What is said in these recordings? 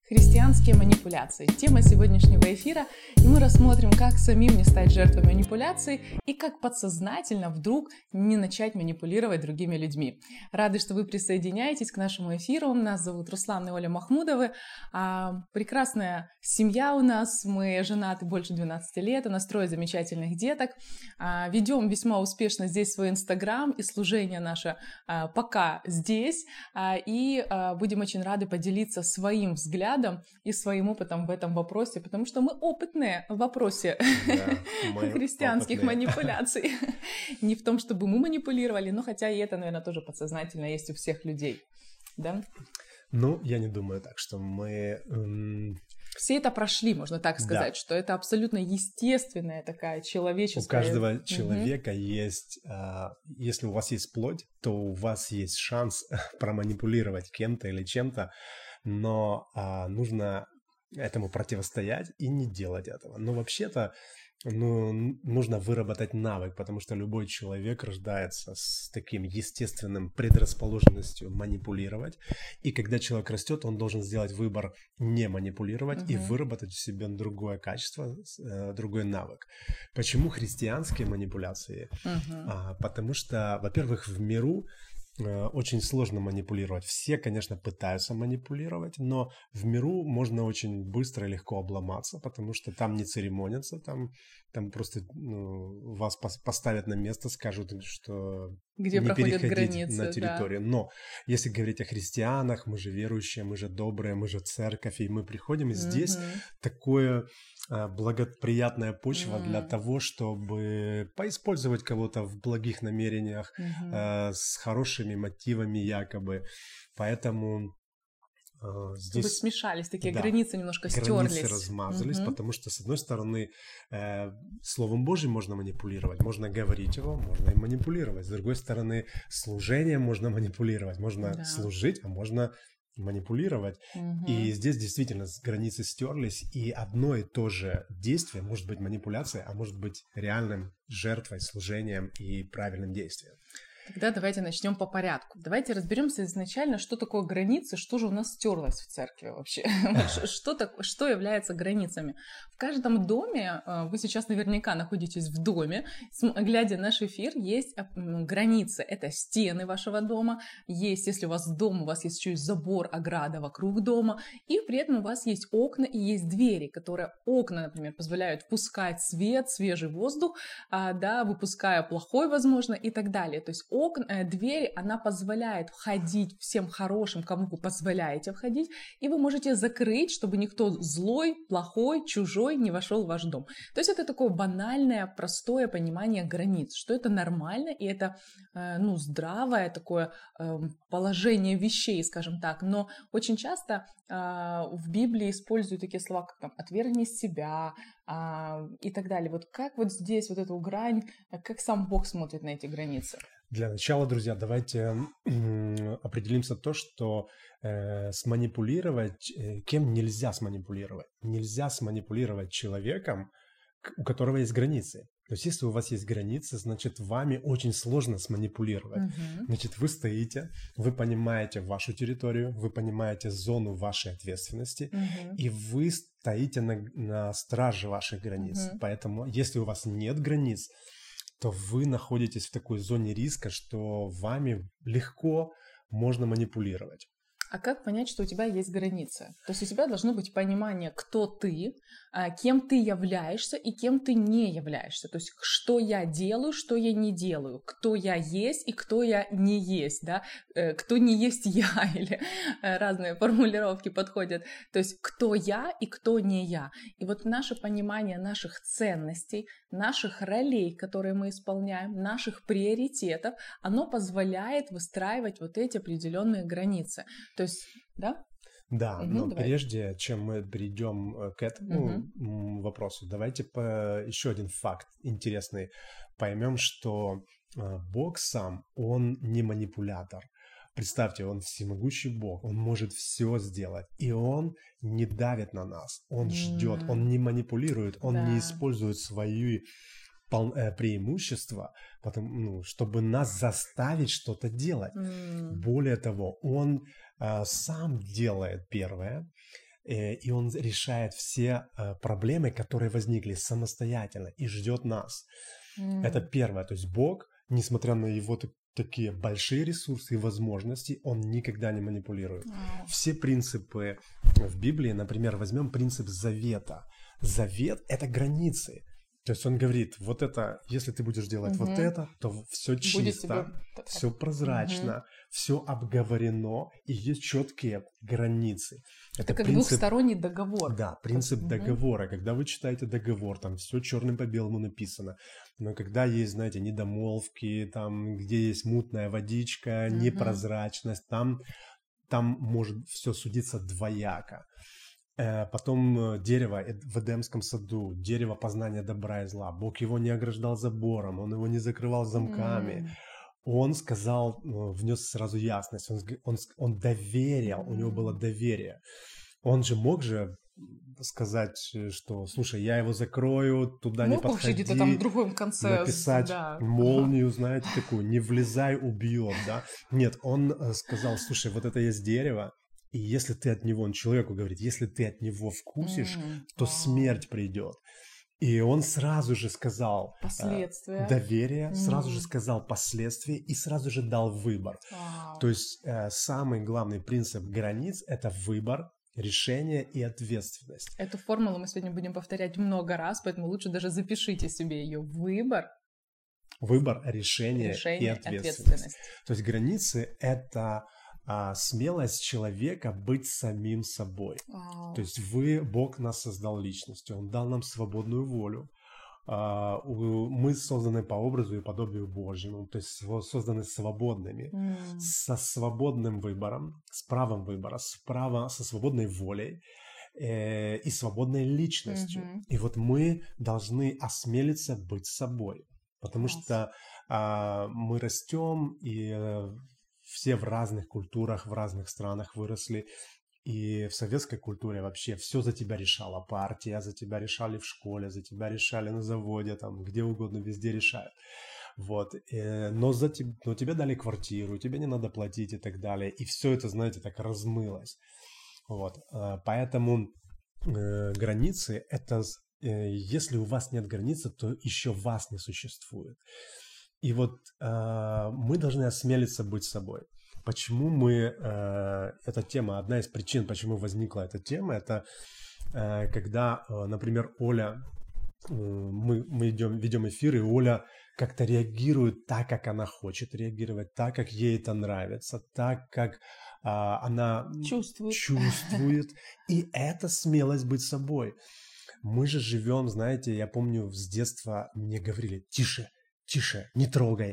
Христианские манипуляции. Тема сегодняшнего эфира, и мы рассмотрим, как самим не стать жертвой манипуляций и как подсознательно вдруг не начать манипулировать другими людьми. Рады, что вы присоединяетесь к нашему эфиру. Нас зовут Руслан и Оля Махмудовы. Прекрасная семья у нас. Мы женаты больше 12 лет, у нас 3 замечательных деток. Ведем весьма успешно здесь свой Инстаграм, и служение наше пока здесь. И будем очень рады поделиться своим взглядом и своим опытом в этом вопросе, потому что мы опытные в вопросе христианских манипуляций. Не в том, чтобы мы манипулировали, но хотя и это, наверное, тоже подсознательно есть у всех людей. Да? Ну, я не думаю так, что мы... Все это прошли, можно так сказать, что это абсолютно естественная такая человеческая... У каждого человека есть... Если у вас есть плоть, то у вас есть шанс проманипулировать кем-то или чем-то, но нужно этому противостоять и не делать этого. Но вообще-то нужно выработать навык, потому что любой человек рождается с таким естественным предрасположенностью манипулировать. И когда человек растет, он должен сделать выбор не манипулировать и выработать в себе другое качество, другой навык. Почему христианские манипуляции? Потому что, во-первых, в миру очень сложно манипулировать. Все, конечно, пытаются манипулировать, но в миру можно очень быстро и легко обломаться, потому что там не церемонятся, там просто вас поставят на место, скажут, что где не переходить границы, на территорию. Да. Но если говорить о христианах, мы же верующие, мы же добрые, мы же церковь, и мы приходим, и здесь такое благоприятная почва для того, чтобы поиспользовать кого-то в благих намерениях, с хорошими мотивами якобы. Поэтому здесь... Чтобы смешались, такие границы немножко стерлись. Границы размазались, потому что, с одной стороны, Словом Божьим можно манипулировать, можно говорить его, можно и манипулировать. С другой стороны, служением можно манипулировать, можно служить, а можно манипулировать. И здесь действительно границы стерлись, и одно и то же действие может быть манипуляцией, а может быть реальным жертвой, служением и правильным действием. Тогда давайте начнем по порядку. Давайте разберемся изначально, что такое границы, что же у нас стерлось в церкви вообще, что является границами. В каждом доме, вы сейчас наверняка находитесь в доме, глядя на наш эфир, есть границы. Это стены вашего дома, есть, если у вас дом, у вас есть еще и забор, ограда вокруг дома, и при этом у вас есть окна и есть двери, которые окна, например, позволяют впускать свет, свежий воздух, выпуская плохой, возможно, и так далее. То есть дверь, она позволяет входить всем хорошим, кому вы позволяете входить, и вы можете закрыть, чтобы никто злой, плохой, чужой не вошел в ваш дом. То есть это такое банальное, простое понимание границ, что это нормально, и это здравое такое положение вещей, скажем так. Но очень часто в Библии используют такие слова, как там «отвергни себя», и так далее. Вот как вот здесь вот эту грань, как сам Бог смотрит на эти границы? Для начала, друзья, давайте определимся то, что сманипулировать, кем нельзя сманипулировать. Нельзя сманипулировать человеком, у которого есть границы. То есть, если у вас есть границы, значит, вами очень сложно сманипулировать. Значит, вы стоите, вы понимаете вашу территорию, вы понимаете зону вашей ответственности, и вы стоите на страже ваших границ. Поэтому, если у вас нет границ, то вы находитесь в такой зоне риска, что вами легко можно манипулировать. А как понять, что у тебя есть границы? То есть у тебя должно быть понимание, кто ты, кем ты являешься и кем ты не являешься. То есть что я делаю, что я не делаю, кто я есть и кто я не есть, да? Кто не есть я, или разные формулировки подходят. То есть кто я и кто не я. И вот наше понимание наших ценностей, наших ролей, которые мы исполняем, наших приоритетов, оно позволяет выстраивать вот эти определенные границы. То есть, да? Да, но прежде чем мы перейдем к этому вопросу, давайте еще один факт интересный поймем, что Бог сам, Он не манипулятор. Представьте, Он всемогущий Бог, Он может все сделать, и Он не давит на нас, Он ждет, Он не манипулирует, Он не использует свои преимущества, чтобы нас заставить что-то делать. Более того, Он сам делает первое, и Он решает все проблемы, которые возникли самостоятельно и ждет нас. Это первое. То есть Бог, несмотря на Его такие большие ресурсы и возможности, Он никогда не манипулирует. Все принципы в Библии, например, возьмем принцип завета. Завет – это границы. То есть Он говорит, вот это, если ты будешь делать вот это, то все чисто, все прозрачно, все обговорено, и есть четкие границы. Это как принцип, двухсторонний договор. Да, принцип договора. Когда вы читаете договор, там все черным по белому написано. Но когда есть, знаете, недомолвки, там, где есть мутная водичка, непрозрачность, там может все судиться двояко. Потом дерево в Эдемском саду, дерево познания добра и зла. Бог его не ограждал забором, Он его не закрывал замками. Он сказал, внес сразу ясность, он доверил, у него было доверие. Он же мог сказать, что, слушай, я его закрою, туда не подходи, где-то там в другом конце написать молнию, знаете, такую, не влезай, убьет, да. Нет, он сказал, слушай, вот это есть дерево, и если ты от него, он человеку говорит, если ты от него вкусишь, то смерть придет. И он сразу же сказал доверие, сразу же сказал последствия и сразу же дал выбор. То есть самый главный принцип границ – это выбор, решение и ответственность. Эту формулу мы сегодня будем повторять много раз, поэтому лучше даже запишите себе ее. Выбор, решение и ответственность. То есть границы – это смелость человека быть самим собой. То есть Бог нас создал личностью, Он дал нам свободную волю. Мы созданы по образу и подобию Божьему, то есть созданы свободными, со свободным выбором, с правом выбора, со свободной волей и свободной личностью. И вот мы должны осмелиться быть собой, потому что мы растем, и все в разных культурах, в разных странах выросли. И в советской культуре вообще все за тебя решала партия, за тебя решали в школе, за тебя решали на заводе, там, где угодно, везде решают. Вот. Но тебе дали квартиру, тебе не надо платить и так далее. И все это, знаете, так размылось. Вот. Поэтому границы – это если у вас нет границы, то еще вас не существует. И вот мы должны осмелиться быть собой. Почему эта тема, одна из причин, почему возникла эта тема, это когда, например, Оля, мы ведем эфир, и Оля как-то реагирует так, как она хочет реагировать, так, как ей это нравится, так, как она чувствует. И это смелость быть собой. Мы же живем, знаете, я помню, с детства мне говорили: тише, не трогай,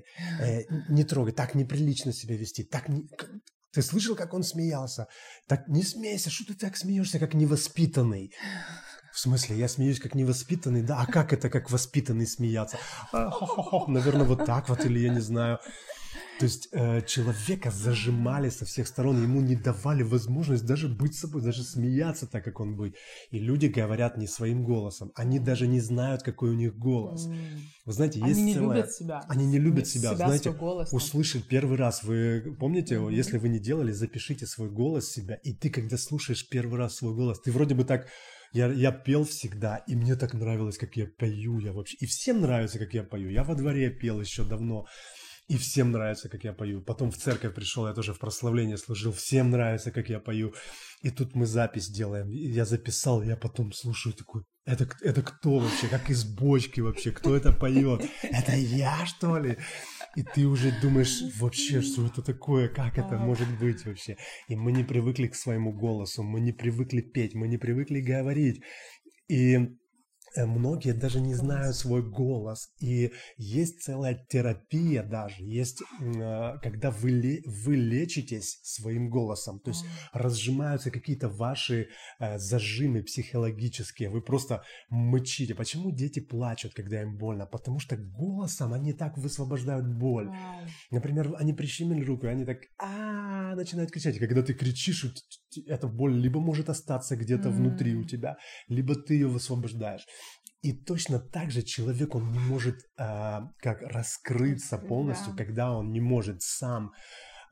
так неприлично себя вести, так не... Ты слышал, как он смеялся? Так не смейся, что ты так смеешься, как невоспитанный? В смысле, я смеюсь как невоспитанный? Да, а как это, как воспитанный смеяться? Наверное, вот так вот, или я не знаю. То есть человека зажимали со всех сторон, ему не давали возможность даже быть собой, даже смеяться так, как он быть. И люди говорят не своим голосом, они даже не знают, какой у них голос. Вы знаете, есть они любят себя. Они не любят себя. Знаете, услышать первый раз. Вы помните, если вы не делали, запишите свой голос себя, и ты, когда слушаешь первый раз свой голос, ты вроде бы так... Я пел всегда, и мне так нравилось, как я пою. И всем нравится, как я пою. Я во дворе пел еще давно. И всем нравится, как я пою. Потом в церковь пришел, я тоже в прославлении служил. Всем нравится, как я пою. И тут мы запись делаем. Я записал, я потом слушаю такой: это кто вообще? Как из бочки вообще? Кто это поет? Это я, что ли? И ты уже думаешь, вообще, что это такое? Как это может быть вообще? И мы не привыкли к своему голосу, мы не привыкли петь, мы не привыкли говорить. И многие даже не знают свой голос. И есть целая терапия даже. Есть, когда вы лечитесь своим голосом. То есть разжимаются какие-то ваши зажимы психологические. Вы просто мычите. Почему дети плачут, когда им больно? Потому что голосом они так высвобождают боль. Например, они прищемили руку, и они так начинают кричать. И когда ты кричишь, эта боль либо может остаться где-то внутри у тебя, либо ты ее высвобождаешь. И точно так же человек, он не может как раскрыться полностью, когда он не может сам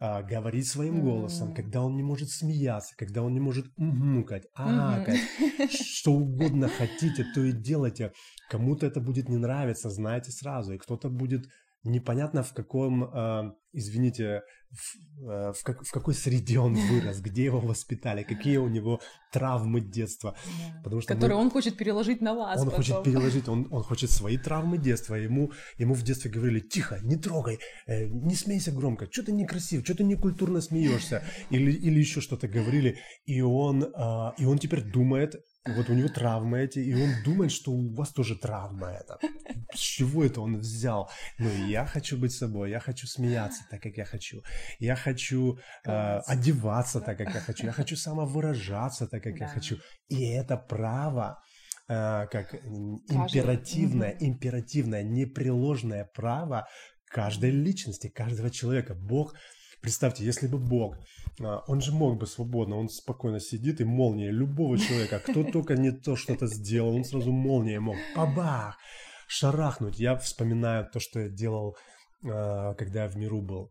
говорить своим голосом, когда он не может смеяться, когда он не может угукать, акать, что угодно хотите, то и делайте. Кому-то это будет не нравиться, знаете сразу, и кто-то будет непонятно в каком, извините, в какой среде он вырос, где его воспитали, какие у него травмы детства. Потому что которые он хочет переложить на вас. Он хочет переложить, он хочет свои травмы детства. Ему в детстве говорили: тихо, не трогай, не смейся громко, что ты некрасив, что ты некультурно смеешься. Или еще что-то говорили. И он теперь думает, вот у него травмы эти, и он думает, что у вас тоже травма эта. С чего это он взял? Ну, я хочу быть собой, я хочу смеяться так, как я хочу. Я хочу одеваться так, как я хочу. Я хочу самовыражаться так, как я хочу. И это право, как императивное, непреложное право каждой личности, каждого человека. Бог... Представьте, если бы Бог, он же мог бы свободно, он спокойно сидит и молнией любого человека, кто только не то что-то сделал, он сразу молнией мог, бабах, шарахнуть. Я вспоминаю то, что я делал, когда я в миру был.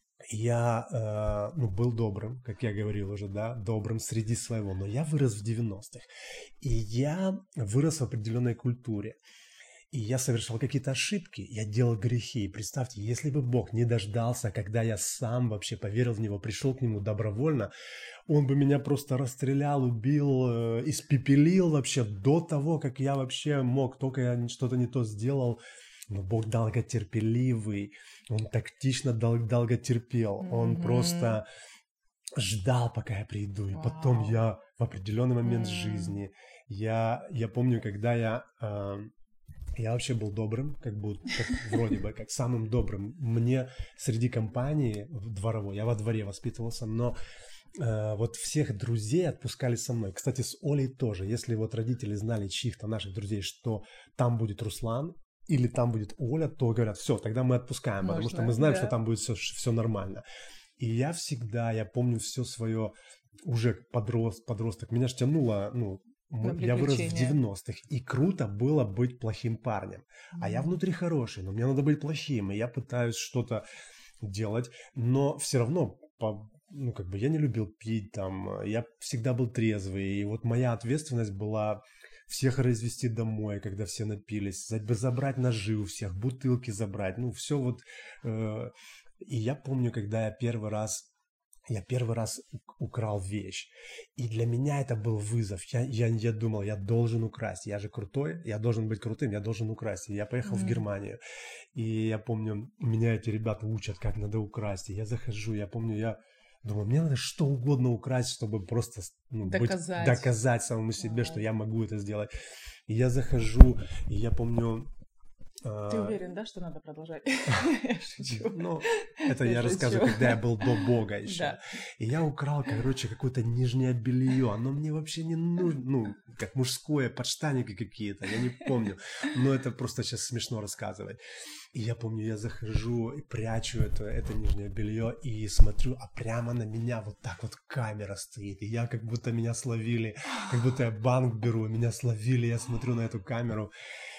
Я был добрым, как я говорил уже, да, добрым среди своего, но я вырос в 90-х, и я вырос в определенной культуре. И я совершал какие-то ошибки, я делал грехи. И представьте, если бы Бог не дождался, когда я сам вообще поверил в Него, пришел к Нему добровольно, Он бы меня просто расстрелял, убил, испепелил вообще до того, как я вообще мог, только я что-то не то сделал. Но Бог долготерпеливый, Он тактично долготерпел, Он просто ждал, пока я приду. И потом я в определенный момент жизни, я помню, когда я вообще был добрым, вроде бы, как самым добрым. Мне среди компании дворовой, я во дворе воспитывался, но вот всех друзей отпускали со мной. Кстати, с Олей тоже. Если вот родители знали чьих-то наших друзей, что там будет Руслан или там будет Оля, то говорят: все, тогда мы отпускаем, потому что мы знаем, что там будет все нормально. И я помню все свое, уже подросток, меня ж тянуло, я вырос в 90-х, и круто было быть плохим парнем. А я внутри хороший, но мне надо быть плохим, и я пытаюсь что-то делать, но все равно, я не любил пить, я всегда был трезвый, и вот моя ответственность была всех развести домой, когда все напились, забрать ножи у всех, бутылки забрать, все вот. И я помню, когда я первый раз украл вещь. И для меня это был вызов. Я думал, я должен украсть. Я же крутой, я должен быть крутым, я должен украсть. И я поехал в Германию. И я помню, меня эти ребята учат, как надо украсть. И я захожу, я помню, я думаю, мне надо что угодно украсть, чтобы просто доказать самому себе, что я могу это сделать. И я захожу, и я помню... Ты уверен, да, что надо продолжать? Ну, это я рассказываю, когда я был до Бога еще. И я украл, какое-то нижнее белье. Оно мне вообще не нужно. Как мужское, подштанники какие-то, я не помню. Но это просто сейчас смешно рассказывать. И я помню, я захожу и прячу это нижнее белье и смотрю, а прямо на меня вот так вот камера стоит. И я как будто меня словили, как будто я банк беру, меня словили, я смотрю на эту камеру.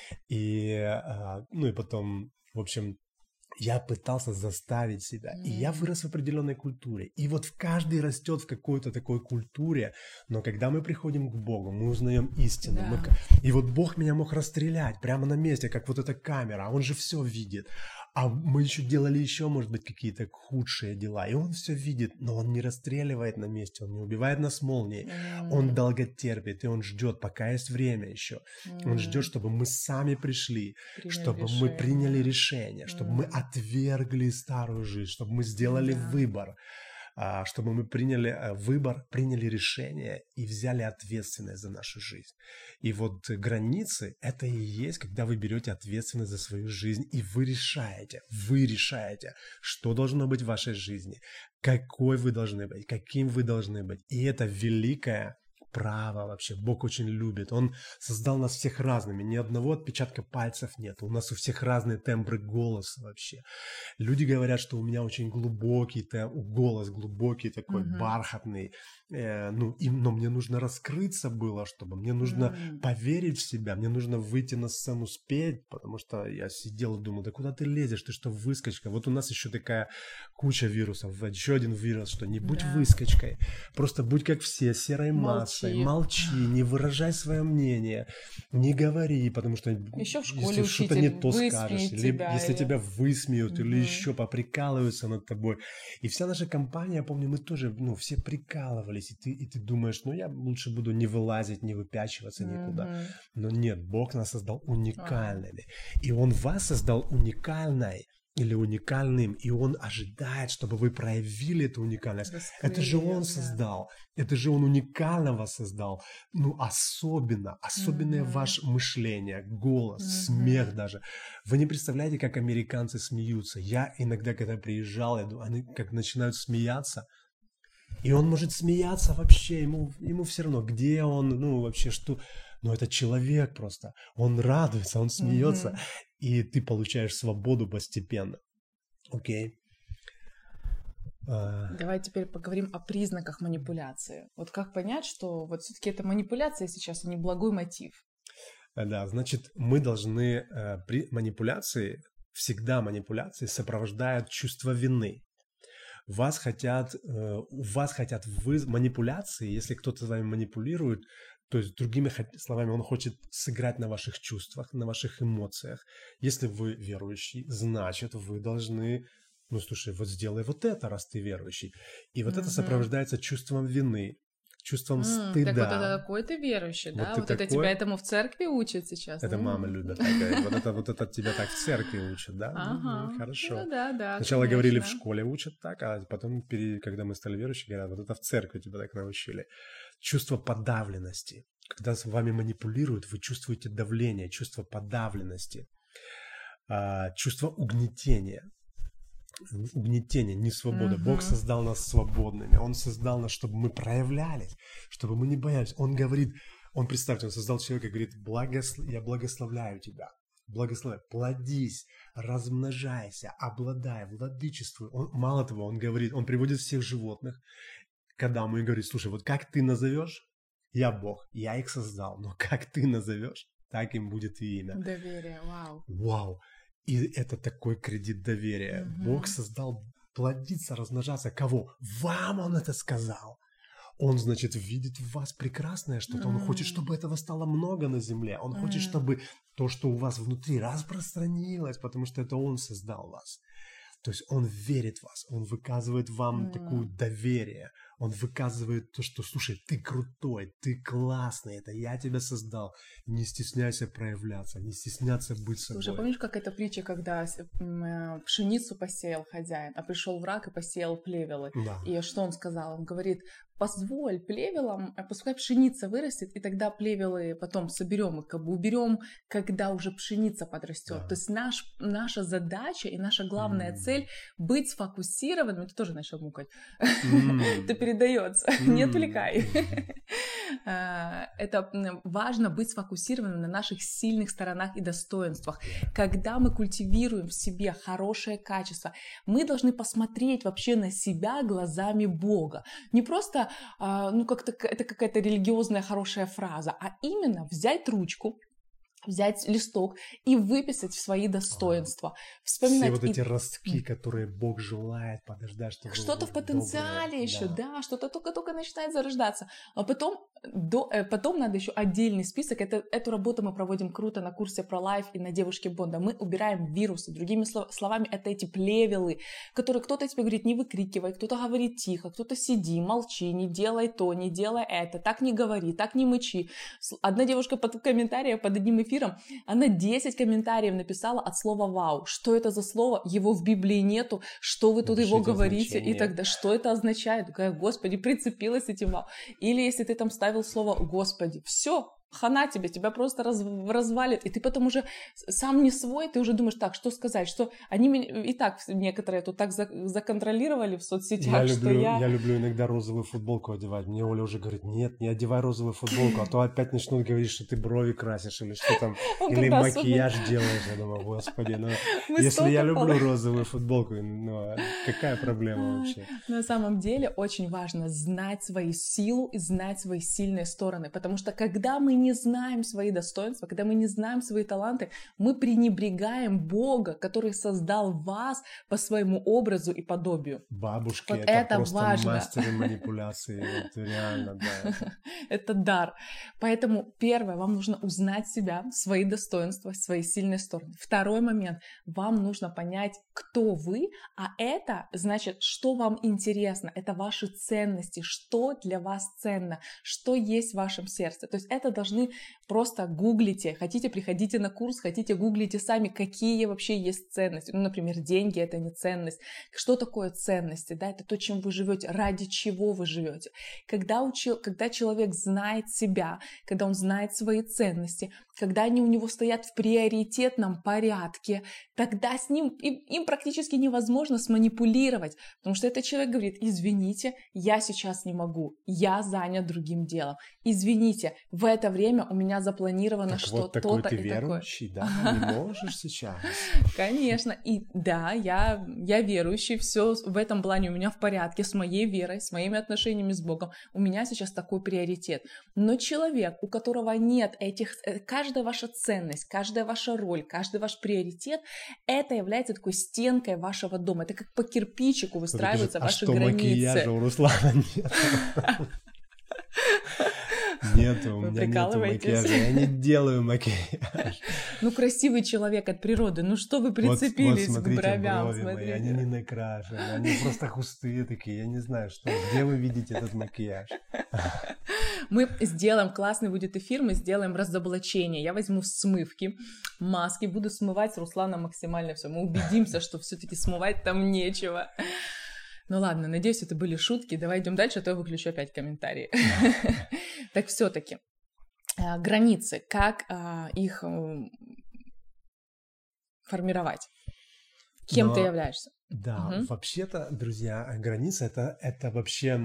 И потом, в общем, я пытался заставить себя. И я вырос в определенной культуре. И вот каждый растет в какой-то такой культуре. Но когда мы приходим к Богу, мы узнаем истину. И вот Бог меня мог расстрелять прямо на месте, как вот эта камера. Он же все видит. А мы еще делали может быть, какие-то худшие дела. И он все видит, но он не расстреливает на месте, он не убивает нас молнией. Он долго терпит, и он ждет, пока есть время еще. Он ждет, чтобы мы сами пришли, чтобы мы приняли решение, чтобы мы отвергли старую жизнь, чтобы мы сделали выбор. Чтобы мы приняли выбор, приняли решение и взяли ответственность за нашу жизнь. И вот границы – это и есть, когда вы берете ответственность за свою жизнь, и вы решаете, что должно быть в вашей жизни, какой вы должны быть, каким вы должны быть. И это великое право вообще. Бог очень любит. Он создал нас всех разными. Ни одного отпечатка пальцев нет. У нас у всех разные тембры голоса вообще. Люди говорят, что у меня очень глубокий голос, глубокий такой, бархатный. но мне нужно раскрыться было, чтобы мне нужно поверить в себя, мне нужно выйти на сцену спеть, потому что я сидел и думал, да куда ты лезешь, ты что, выскочка? Вот у нас еще такая куча вирусов, еще один вирус, что не будь выскочкой, просто будь как все, серой массой, молчи, не выражай свое мнение, не говори, потому что еще в школе если что-то не то скажешь, тебя, если тебя высмеют или еще поприкалываются над тобой. И вся наша компания, я помню, мы тоже, все прикалывались, и ты думаешь, я лучше буду не вылазить, не выпячиваться никуда. Но нет, Бог нас создал уникальными. И Он вас создал уникальной или уникальным, и Он ожидает, чтобы вы проявили эту уникальность. Это же Он создал, это же Он уникально вас создал. Особенное ваше мышление, голос, смех даже. Вы не представляете, как американцы смеются. Я иногда, когда приезжал, они как начинают смеяться, и он может смеяться вообще, ему все равно, где он, вообще что. Но это человек просто. Он радуется, он смеется, и ты получаешь свободу постепенно. Окей? Давай теперь поговорим о признаках манипуляции. Вот как понять, что вот все-таки это манипуляция сейчас, а не благой мотив? Да, значит, мы должны при манипуляции, всегда манипуляции сопровождают чувство вины. У вас хотят манипуляции, если кто-то вами манипулирует, то есть, другими словами, он хочет сыграть на ваших чувствах, на ваших эмоциях. Если вы верующий, значит, вы должны, слушай, вот сделай вот это, раз ты верующий. И вот это сопровождается чувством вины, чувством стыда. Так вот это такой ты верующий, да? Вот это тебя этому в церкви учат сейчас? Это мама любит такая. Вот это тебя так в церкви учат, да? Ага. Хорошо. Да, сначала говорили, в школе учат так, а потом, когда мы стали верующими, говорят, вот это в церкви тебя так научили. Чувство подавленности. Когда с вами манипулируют, вы чувствуете давление, чувство подавленности, чувство угнетения. Угнетение, не свобода. Бог создал нас свободными. Он создал нас, чтобы мы проявлялись, чтобы мы не боялись. Представьте, Он создал человека и говорит, я благословляю тебя. Благословляй, плодись, размножайся, обладай, владычествуй. Мало того, Он говорит, Он приводит всех животных к Адаму и говорит, слушай, вот как ты назовешь, я Бог, я их создал, но как ты назовешь, так им будет и имя. Доверие, вау. Вау. И это такой кредит доверия. Бог создал плодиться, размножаться. Кого? Вам Он это сказал. Он, значит, видит в вас прекрасное что-то. Он хочет, чтобы этого стало много на земле. Он хочет, чтобы то, что у вас внутри, распространилось, потому что это Он создал вас. То есть Он верит в вас, Он выказывает вам такое доверие, Он выказывает то, что, слушай, ты крутой, ты классный, это я тебя создал, не стесняйся проявляться, не стесняться быть собой. Слушай, помнишь, как эта притча, когда пшеницу посеял хозяин, а пришел враг и посеял плевелы? Да. И что он сказал? Он говорит, позволь плевелам, пускай пшеница вырастет, и тогда плевелы потом соберем их, уберем, когда уже пшеница подрастет. Да. То есть наша задача и наша главная цель быть сфокусированным. Ты тоже начал мукать. Это передается. Не отвлекай. Это важно быть сфокусированным на наших сильных сторонах и достоинствах. Когда мы культивируем в себе хорошее качество, мы должны посмотреть вообще на себя глазами Бога. Не просто как-то это какая-то религиозная хорошая фраза, а именно взять ручку, взять листок и выписать свои достоинства. Вспоминать. Все вот эти ростки, которые Бог желает подождать, чтобы что-то в потенциале доброе. Еще, да, что-то только начинает зарождаться. А потом надо еще отдельный список. Эту работу мы проводим круто на курсе про лайф и на девушке Бонда. Мы убираем вирусы. Другими словами, это эти плевелы, которые кто-то тебе говорит, не выкрикивай, кто-то говорит тихо, кто-то сиди, молчи, не делай то, не делай это, так не говори, так не мычи. Одна девушка под комментарием, под одним эфиром, она 10 комментариев написала от слова «вау». Что это за слово? Его в Библии нету. Что вы тут его говорите? И тогда что это означает? Такая, Господи, прицепилась этим «вау». Или если ты там ставил слово «Господи», все, хана тебе, тебя просто развалит, и ты потом уже сам не свой, ты уже думаешь, так, что сказать, что они меня и так некоторые тут так законтролировали в соцсетях, я люблю иногда розовую футболку одевать. Мне Оля уже говорит, нет, не одевай розовую футболку, а то опять начнут говорить, что ты брови красишь или что там, или макияж делаешь. Я думаю, господи, ну если я люблю розовую футболку, ну какая проблема вообще? На самом деле очень важно знать свою силу и знать свои сильные стороны, потому что когда мы не знаем свои достоинства, когда мы не знаем свои таланты, мы пренебрегаем Бога, который создал вас по своему образу и подобию. Бабушки, вот это просто важно. мастеры манипуляции, вот реально, да. Это дар. Поэтому первое, вам нужно узнать себя, свои достоинства, свои сильные стороны. Второй момент, вам нужно понять, кто вы, а это значит, что вам интересно, это ваши ценности, что для вас ценно, что есть в вашем сердце. То есть это должны просто гуглите, хотите, приходите на курс, хотите, гуглите сами, какие вообще есть ценности. Ну, например, деньги — это не ценность. Что такое ценности? Да? Это то, чем вы живете, ради чего вы живете. Когда человек знает себя, когда он знает свои ценности, когда они у него стоят в приоритетном порядке, тогда с ним, им практически невозможно сманипулировать, потому что этот человек говорит, извините, я сейчас не могу, я занят другим делом, извините, в это время у меня запланировано что-то вот и такое. Ты верующий, да? Не можешь сейчас? Конечно, и да, я верующий, все в этом плане у меня в порядке с моей верой, с моими отношениями с Богом, у меня сейчас такой приоритет. Но человек, у которого нет каждая ваша ценность, каждая ваша роль, каждый ваш приоритет, это является такой стенкой вашего дома, это как по кирпичику выстраиваются ваши границы. Макияжа у Руслана нет? Нет, у меня нет макияжа, я не делаю макияж. Ну, красивый человек от природы, ну что вы прицепились вот смотрите, к бровям? брови мои, они не накрашены, они просто густые такие, я не знаю, где вы видите этот макияж? Мы сделаем, классный будет эфир, мы сделаем разоблачение, я возьму смывки, маски, буду смывать с Русланом максимально все, мы убедимся, что все-таки смывать там нечего. Ну ладно, надеюсь, это были шутки. Давай идем дальше, а то я выключу опять комментарии. Так все-таки границы, как их формировать? Кем ты являешься? Да, вообще-то, друзья, границы это вообще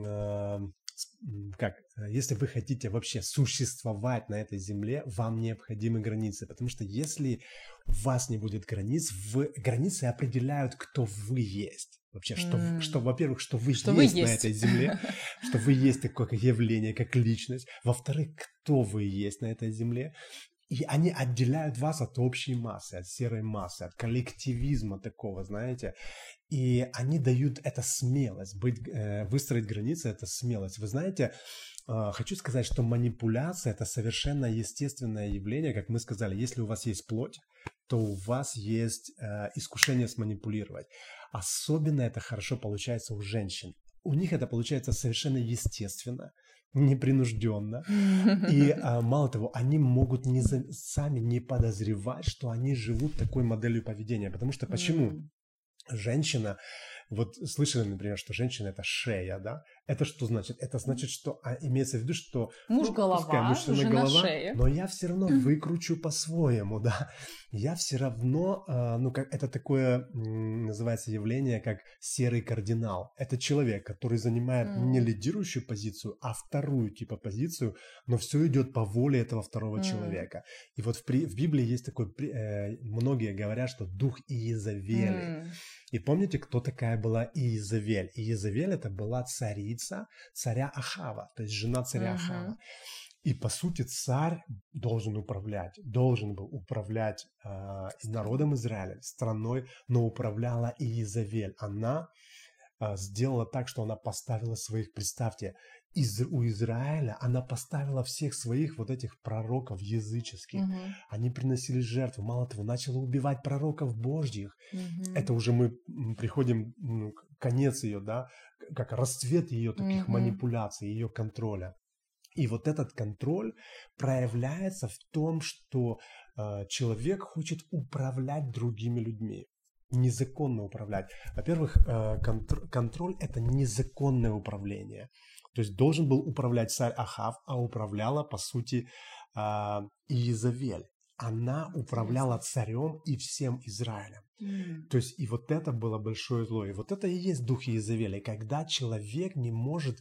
если вы хотите вообще существовать на этой земле, вам необходимы границы, потому что если у вас не будет границ, границы определяют, кто вы есть. Вообще, во-первых, что вы есть на этой земле, что вы есть такое как явление, как личность. Во-вторых, кто вы есть на этой земле. И они отделяют вас от общей массы, от серой массы, от коллективизма такого, знаете. И они дают это смелость. Выстроить границы – это смелость. Вы знаете, хочу сказать, что манипуляция – это совершенно естественное явление. Как мы сказали, если у вас есть плоть, то у вас есть искушение сманипулировать. Особенно это хорошо получается у женщин. У них это получается совершенно естественно, непринужденно. И мало того, они могут сами не подозревать, что они живут такой моделью поведения. Потому что почему? Женщина, вот слышали, например, что женщина – это шея, да? Это что значит? Это значит, что имеется в виду, что муж-голова, жена шея. Но я все равно выкручу по-своему, да? Я все равно, это такое называется явление, как серый кардинал. Это человек, который занимает не лидирующую позицию, а вторую типа позицию, но все идет по воле этого второго человека. И вот в Библии есть такой, многие говорят, что дух Иезавели. И помните, кто такая была Иезавель? Иезавель это была царица царя Ахава, то есть жена царя Ахава. И по сути царь должен был управлять народом Израиля, страной, но управляла Иезавель. Она сделала так, что она поставила своих, представьте, у Израиля она поставила всех своих вот этих пророков языческих. Они приносили жертву. Мало того, начала убивать пророков божьих. Это уже мы приходим к конец ее, да, как расцвет ее таких манипуляций, ее контроля. И вот этот контроль проявляется в том, что человек хочет управлять другими людьми. Незаконно управлять. Во-первых, контроль – это незаконное управление. То есть должен был управлять царь Ахав, а управляла, по сути, Иезавель. Она управляла царем и всем Израилем. То есть и вот это было большое зло. И вот это и есть дух Иезавеля. Когда человек не может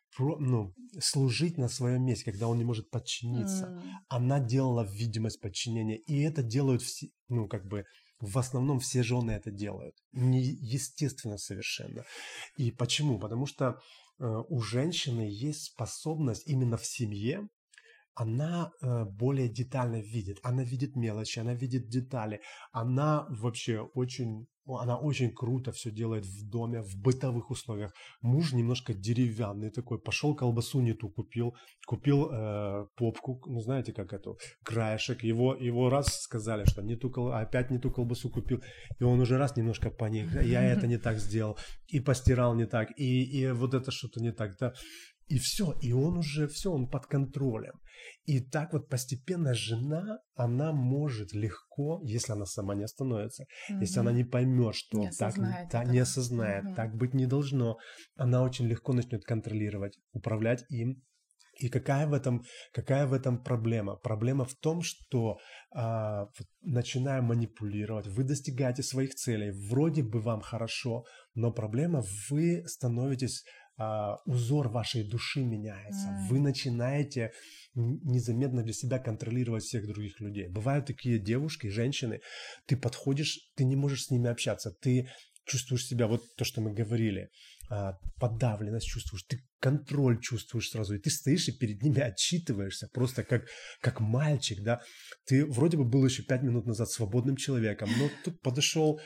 служить на своем месте, когда он не может подчиниться, она делала видимость подчинения. И это делают все, в основном все жены это делают. Неестественно совершенно. И почему? Потому что у женщины есть способность именно в семье, она более детально видит, она видит мелочи, она видит детали, она вообще очень круто все делает в доме, в бытовых условиях. Муж немножко деревянный такой, пошел колбасу не ту купил попку, знаете, как эту, краешек, его раз сказали, что опять не ту колбасу купил, и он уже раз немножко паник, я это не так сделал, и постирал не так, и вот это что-то не так, да. И все, и он под контролем. И так вот постепенно жена, она может легко, если она сама не остановится, если она не поймет, что не осознает, так быть не должно, она очень легко начнет контролировать, управлять им. И какая в этом проблема? Проблема в том, что начиная манипулировать, вы достигаете своих целей, вроде бы вам хорошо, но проблема, вы становитесь... узор вашей души меняется. Вы начинаете незаметно для себя контролировать всех других людей. Бывают такие девушки, женщины, ты подходишь, ты не можешь с ними общаться, ты чувствуешь себя, вот то, что мы говорили, подавленность чувствуешь, ты контроль чувствуешь сразу, и ты стоишь и перед ними отчитываешься, просто как мальчик, да. Ты вроде бы был еще 5 минут назад свободным человеком, но тут подошел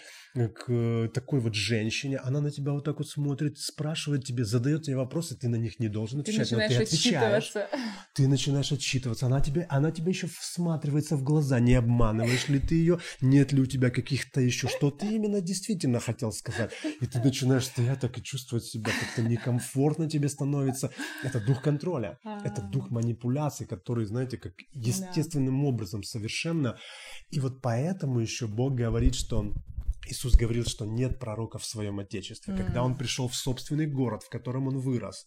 к такой вот женщине, она на тебя вот так вот смотрит, спрашивает тебе, задает тебе вопросы, ты на них не должен отвечать, но ты отвечаешь. Ты начинаешь отчитываться, она тебе еще всматривается в глаза, не обманываешь ли ты ее, нет ли у тебя каких-то еще, что ты именно действительно хотел сказать. И ты начинаешь стоять так и чувствовать себя как-то некомфортно тебе становится. Это дух контроля, это дух манипуляции, который, знаете, как естественным образом совершенно. И вот поэтому еще Бог говорит, что Иисус говорил, что нет пророка в своем Отечестве. Когда Он пришел в собственный город, в котором Он вырос,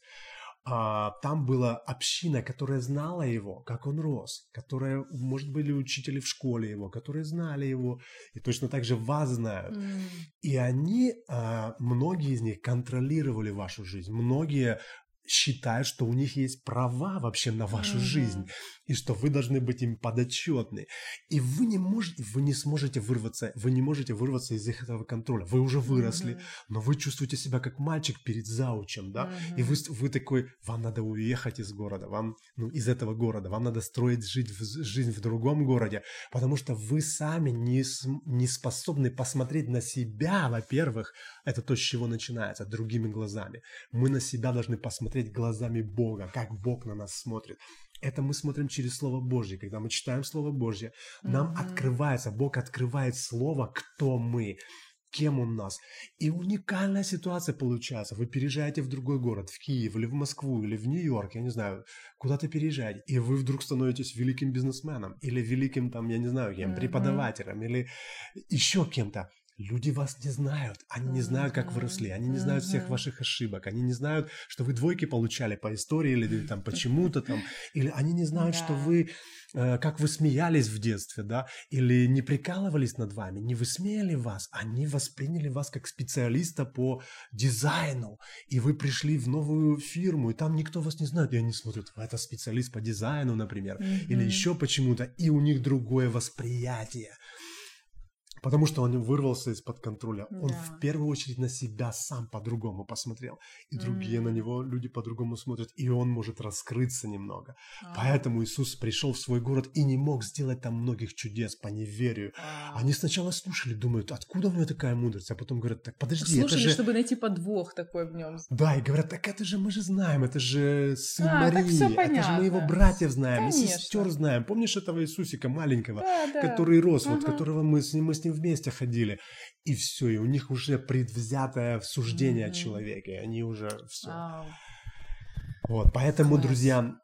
там была община, которая знала Его, как Он рос, которые, может, были учители в школе Его, которые знали Его, и точно так же вас знают. И они, многие из них контролировали вашу жизнь, многие считают, что у них есть права вообще на вашу жизнь, и что вы должны быть им подотчетны. И вы не можете вырваться из их этого контроля. Вы уже выросли, но вы чувствуете себя как мальчик перед заучем, да? И вы такой, вам надо уехать из города, из этого города, вам надо строить жизнь в другом городе, потому что вы сами не способны посмотреть на себя, во-первых, это то, с чего начинается, другими глазами. Мы на себя должны посмотреть глазами Бога, как Бог на нас смотрит. Это мы смотрим через Слово Божье. Когда мы читаем Слово Божье, нам открывается, Бог открывает Слово, кто мы, кем Он нас. И уникальная ситуация получается. Вы переезжаете в другой город, в Киев, или в Москву, или в Нью-Йорк, я не знаю, куда-то переезжаете, и вы вдруг становитесь великим бизнесменом, или великим, я не знаю, преподавателем, или еще кем-то. Люди вас не знают, они не знают, как вы росли, они не знают всех ваших ошибок, они не знают, что вы двойки получали по истории или там почему-то там, или они не знают, что вы, как вы смеялись в детстве, да, или не прикалывались над вами, не высмеяли вас, они восприняли вас как специалиста по дизайну, и вы пришли в новую фирму, и там никто вас не знает, и они смотрят, это специалист по дизайну, например, или еще почему-то, и у них другое восприятие. Потому что он вырвался из-под контроля. Он в первую очередь на себя сам по-другому посмотрел. И другие на него люди по-другому смотрят. И он может раскрыться немного. Поэтому Иисус пришел в свой город и не мог сделать там многих чудес по неверию. Они сначала слушали, думают, откуда у него такая мудрость? А потом говорят, так подожди, слушали, это же... чтобы найти подвох такой в нем. Да, и говорят, так это же мы же знаем, это же сын Марии, это же мы его братьев знаем, и сестер знаем. Помнишь этого Иисусика маленького, который рос, которого мы с ним вместе ходили, и все, и у них уже предвзятое суждение о человеке, и они уже все. Вот, поэтому, друзья,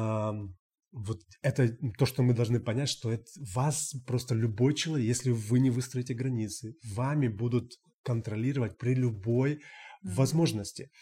вот это то, что мы должны понять, что это вас просто любой человек, если вы не выстроите границы, вами будут контролировать при любой возможности.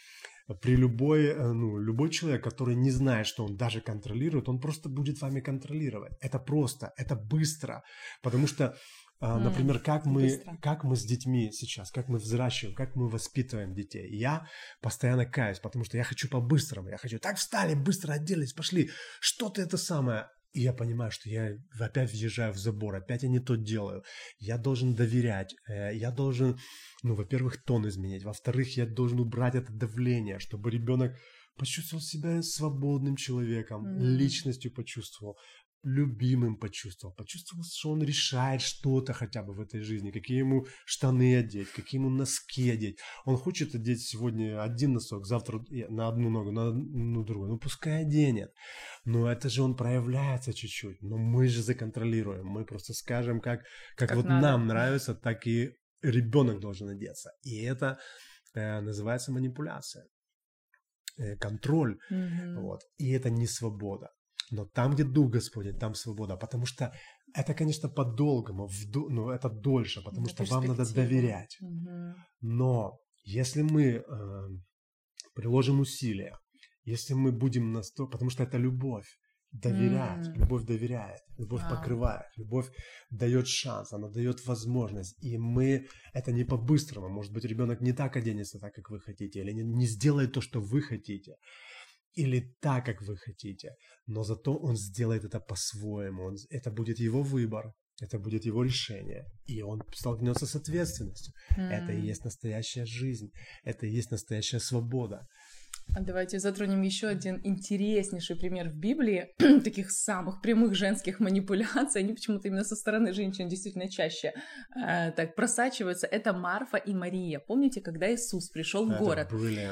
любой человек, который не знает, что он даже контролирует, он просто будет вами контролировать. Это просто, это быстро. Потому что, например, как мы с детьми сейчас, как мы взращиваем, как мы воспитываем детей. Я постоянно каюсь, потому что я хочу по-быстрому. Я хочу, так, встали, быстро оделись, пошли. Что-то это самое. И я понимаю, что я опять въезжаю в забор, опять я не то делаю. Я должен доверять, я должен, во-первых, тон изменить, во-вторых, я должен убрать это давление, чтобы ребенок почувствовал себя свободным человеком, личностью почувствовал, любимым почувствовал, что он решает что-то хотя бы в этой жизни, какие ему штаны одеть, какие ему носки одеть. Он хочет одеть сегодня один носок, завтра на одну ногу, на одну другую. Пускай оденет. Но это же он проявляется чуть-чуть. Но мы же законтролируем. Мы просто скажем, как вот надо. Нам нравится, так и ребенок должен одеться. И это называется манипуляция. Контроль. Вот. И это не свобода. Но там, где Дух Господень, там свобода. Потому что это, конечно, по-долгому, это дольше, потому что вам надо доверять. Но если мы приложим усилия, если мы будем потому что это любовь, доверять, любовь доверяет, любовь покрывает, любовь дает шанс, она дает возможность. И это не по-быстрому. Может быть, ребенок не так оденется, так, как вы хотите, или не сделает то, что вы хотите. Или так, как вы хотите, но зато он сделает это по-своему, это будет его выбор, это будет его решение, и он столкнется с ответственностью. Это и есть настоящая жизнь, это и есть настоящая свобода. Давайте затронем еще один интереснейший пример в Библии таких самых прямых женских манипуляций. Они почему-то именно со стороны женщин действительно чаще так просачиваются. Это Марфа и Мария. Помните, когда Иисус пришел в город?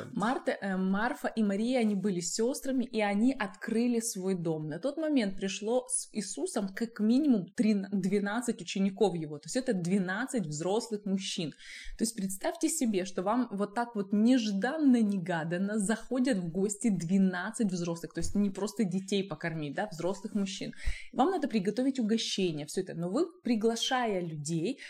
Марфа и Мария, они были сестрами, и они открыли свой дом. На тот момент пришло с Иисусом как минимум 12 учеников его. То есть это 12 взрослых мужчин. То есть представьте себе, что вам вот так вот нежданно-негаданно заходят в гости 12 взрослых, то есть не просто детей покормить, да, взрослых мужчин. Вам надо приготовить угощение, все это, но вы, приглашая людей,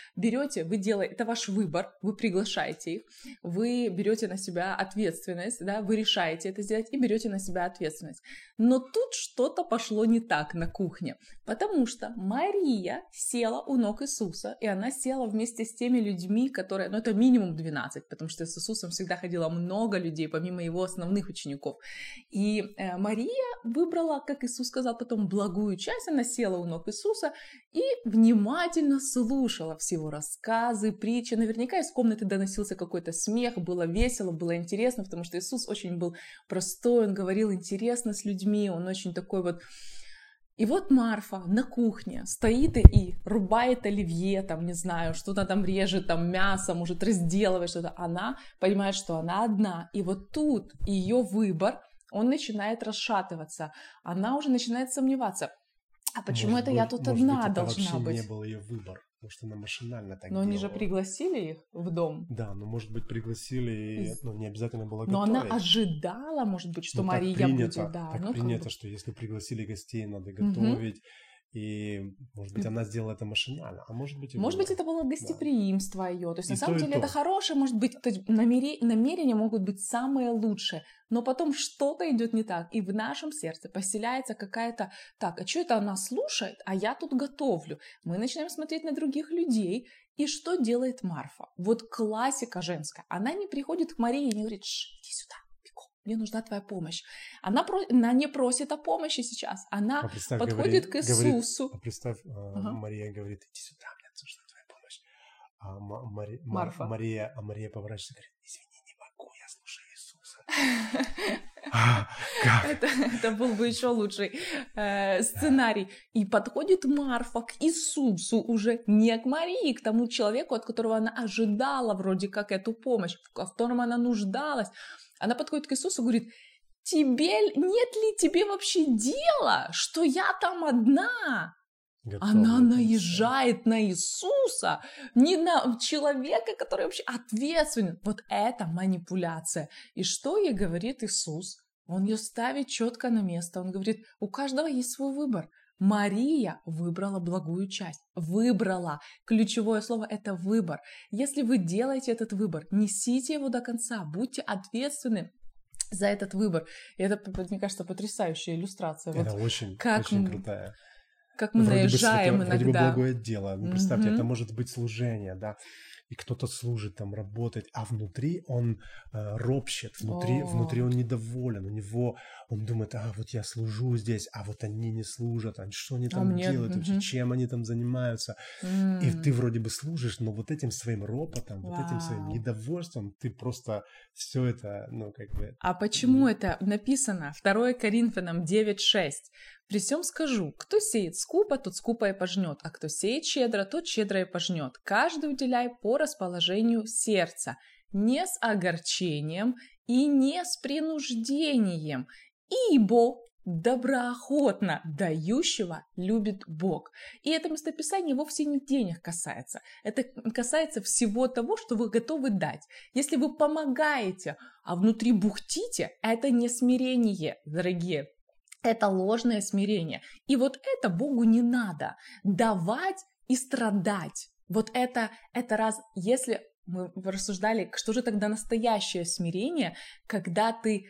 это ваш выбор, вы приглашаете их, вы берете на себя ответственность, да, вы решаете это сделать и берете на себя ответственность. Но тут что-то пошло не так на кухне, потому что Мария села у ног Иисуса, и она села вместе с теми людьми, которые, это минимум 12, потому что с Иисусом всегда ходило много людей, помимо его основных учеников. И Мария выбрала, как Иисус сказал потом, благую часть, она села у ног Иисуса и внимательно слушала все его рассказы, притчи. Наверняка из комнаты доносился какой-то смех, было весело, было интересно, потому что Иисус очень был простой, он говорил интересно с людьми, он очень такой вот. И вот Марфа на кухне стоит и рубает оливье, там, не знаю, что-то там режет, там, мясо, может, разделывает что-то. Она понимает, что она одна. И вот тут ее выбор, он начинает расшатываться. Она уже начинает сомневаться. А почему я тут одна должна быть? Не был ее выбор. Может, она машинально так делала. Но они же пригласили их в дом. Да, но, может быть, пригласили, не обязательно было готовить. Но она ожидала, может быть, что Мария будет. Да, так принято, что если пригласили гостей, надо готовить. И, может быть, она сделала это машинально, а может быть... это было гостеприимство ее. То есть, на самом деле, это хорошее, может быть, намерения могут быть самые лучшие, но потом что-то идет не так, и в нашем сердце поселяется какая-то... Так, а что это она слушает, а я тут готовлю? Мы начинаем смотреть на других людей, и что делает Марфа? Вот классика женская. Она не приходит к Марии и не говорит: иди сюда. Мне нужна твоя помощь. Она не просит о помощи сейчас. Она подходит к Иисусу. Представь, Мария говорит: иди сюда, мне нужна твоя помощь. Марфа. Мария поворачивается и говорит: извини, не могу, я слушаю Иисуса. Это был бы еще лучший сценарий. И подходит Марфа к Иисусу уже не к Марии, к тому человеку, от которого она ожидала вроде как эту помощь, в котором она нуждалась. Она подходит к Иисусу и говорит: нет ли тебе вообще дела, что я там одна? Она наезжает на Иисуса, не на человека, который вообще ответственен. Вот это манипуляция. И что ей говорит Иисус? Он ее ставит четко на место. Он говорит: у каждого есть свой выбор. Мария выбрала благую часть. Выбрала. Ключевое слово – это выбор. Если вы делаете этот выбор, несите его до конца, будьте ответственны за этот выбор. И это, мне кажется, потрясающая иллюстрация. Это вот очень, как очень крутая. как мы наезжаем иногда. Вроде бы благое дело. Ну, представьте, это Мгм. может быть служение, да, и кто-то служит там, работает, а внутри он ропщет, внутри О, он недоволен, у него, он думает, вот я служу здесь, а вот они не служат, что они а там мне... делают вообще, Мгм. чем они там занимаются. И ты вроде бы служишь, но вот этим своим ропотом, вот этим своим Вау. недовольством ты просто все это, ну, как бы... А почему это написано? 2 Коринфянам 9:6. «При сём скажу, кто сеет скупо, тот скупо и пожнет, а кто сеет щедро, тот щедро и пожнет. Каждый уделяй по расположению сердца, не с огорчением и не с принуждением, ибо доброохотно дающего любит Бог». И это местописание вовсе не денег касается. Это касается всего того, что вы готовы дать. Если вы помогаете, а внутри бухтите, это не смирение, дорогие. Это ложное смирение. И вот это Богу не надо. Давать и страдать. Вот это раз, если мы рассуждали, что же тогда настоящее смирение, когда ты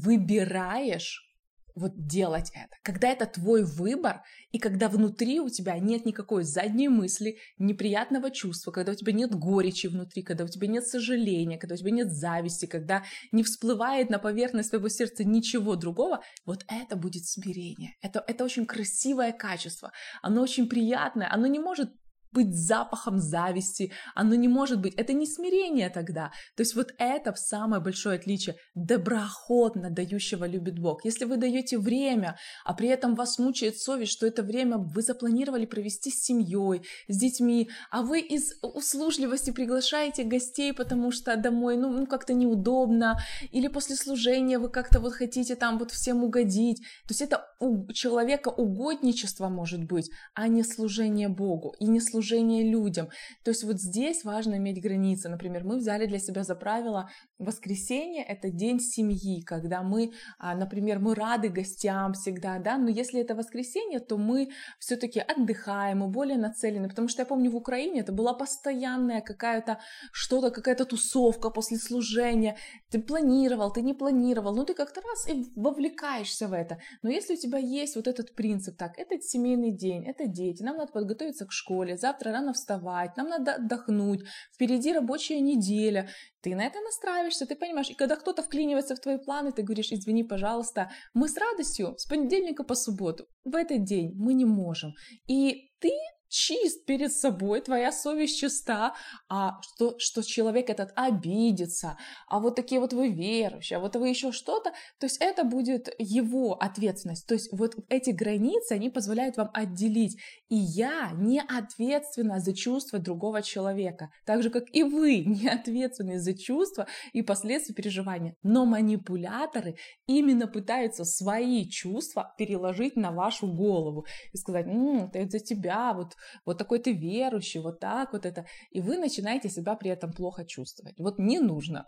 выбираешь вот делать это, когда это твой выбор, и когда внутри у тебя нет никакой задней мысли, неприятного чувства, когда у тебя нет горечи внутри, когда у тебя нет сожаления, когда у тебя нет зависти, когда не всплывает на поверхность твоего сердца ничего другого, вот это будет смирение. Это очень красивое качество, оно очень приятное, оно не может быть запахом зависти, оно не может быть, это не смирение тогда. То есть вот это самое большое отличие доброохотно дающего любит Бог. Если вы даете время, а при этом вас мучает совесть, что это время вы запланировали провести с семьей, с детьми, а вы из услужливости приглашаете гостей, потому что домой, ну как-то неудобно, или после служения вы как-то вот хотите там вот всем угодить. То есть это у человека угодничество может быть, а не служение Богу и не служение людям. То есть вот здесь важно иметь границы. Например, мы взяли для себя за правило воскресенье — это день семьи, когда мы, например, мы рады гостям всегда, да, но если это воскресенье, то мы все-таки отдыхаем, мы более нацелены, потому что я помню, в Украине это была постоянная какая-то какая-то тусовка после служения, ты планировал, ты не планировал, ну ты как-то раз и вовлекаешься в это. Но если у тебя есть вот этот принцип, так, это семейный день, это дети, нам надо подготовиться к школе, завтра рано вставать, нам надо отдохнуть, впереди рабочая неделя, ты на это настраиваешься, ты понимаешь, и когда кто-то вклинивается в твои планы, ты говоришь: извини, пожалуйста, мы с радостью с понедельника по субботу, в этот день мы не можем. И ты чист перед собой, твоя совесть чиста, а что человек этот обидится, а вот такие вот вы верующие, а вот вы еще что-то, то есть это будет его ответственность. То есть вот эти границы, они позволяют вам отделить. И я не ответственна за чувства другого человека, так же, как и вы не ответственны за чувства и последствия переживания. Но манипуляторы именно пытаются свои чувства переложить на вашу голову и сказать: это за тебя, вот такой ты верующий, вот так вот это. И вы начинаете себя при этом плохо чувствовать. Вот не нужно.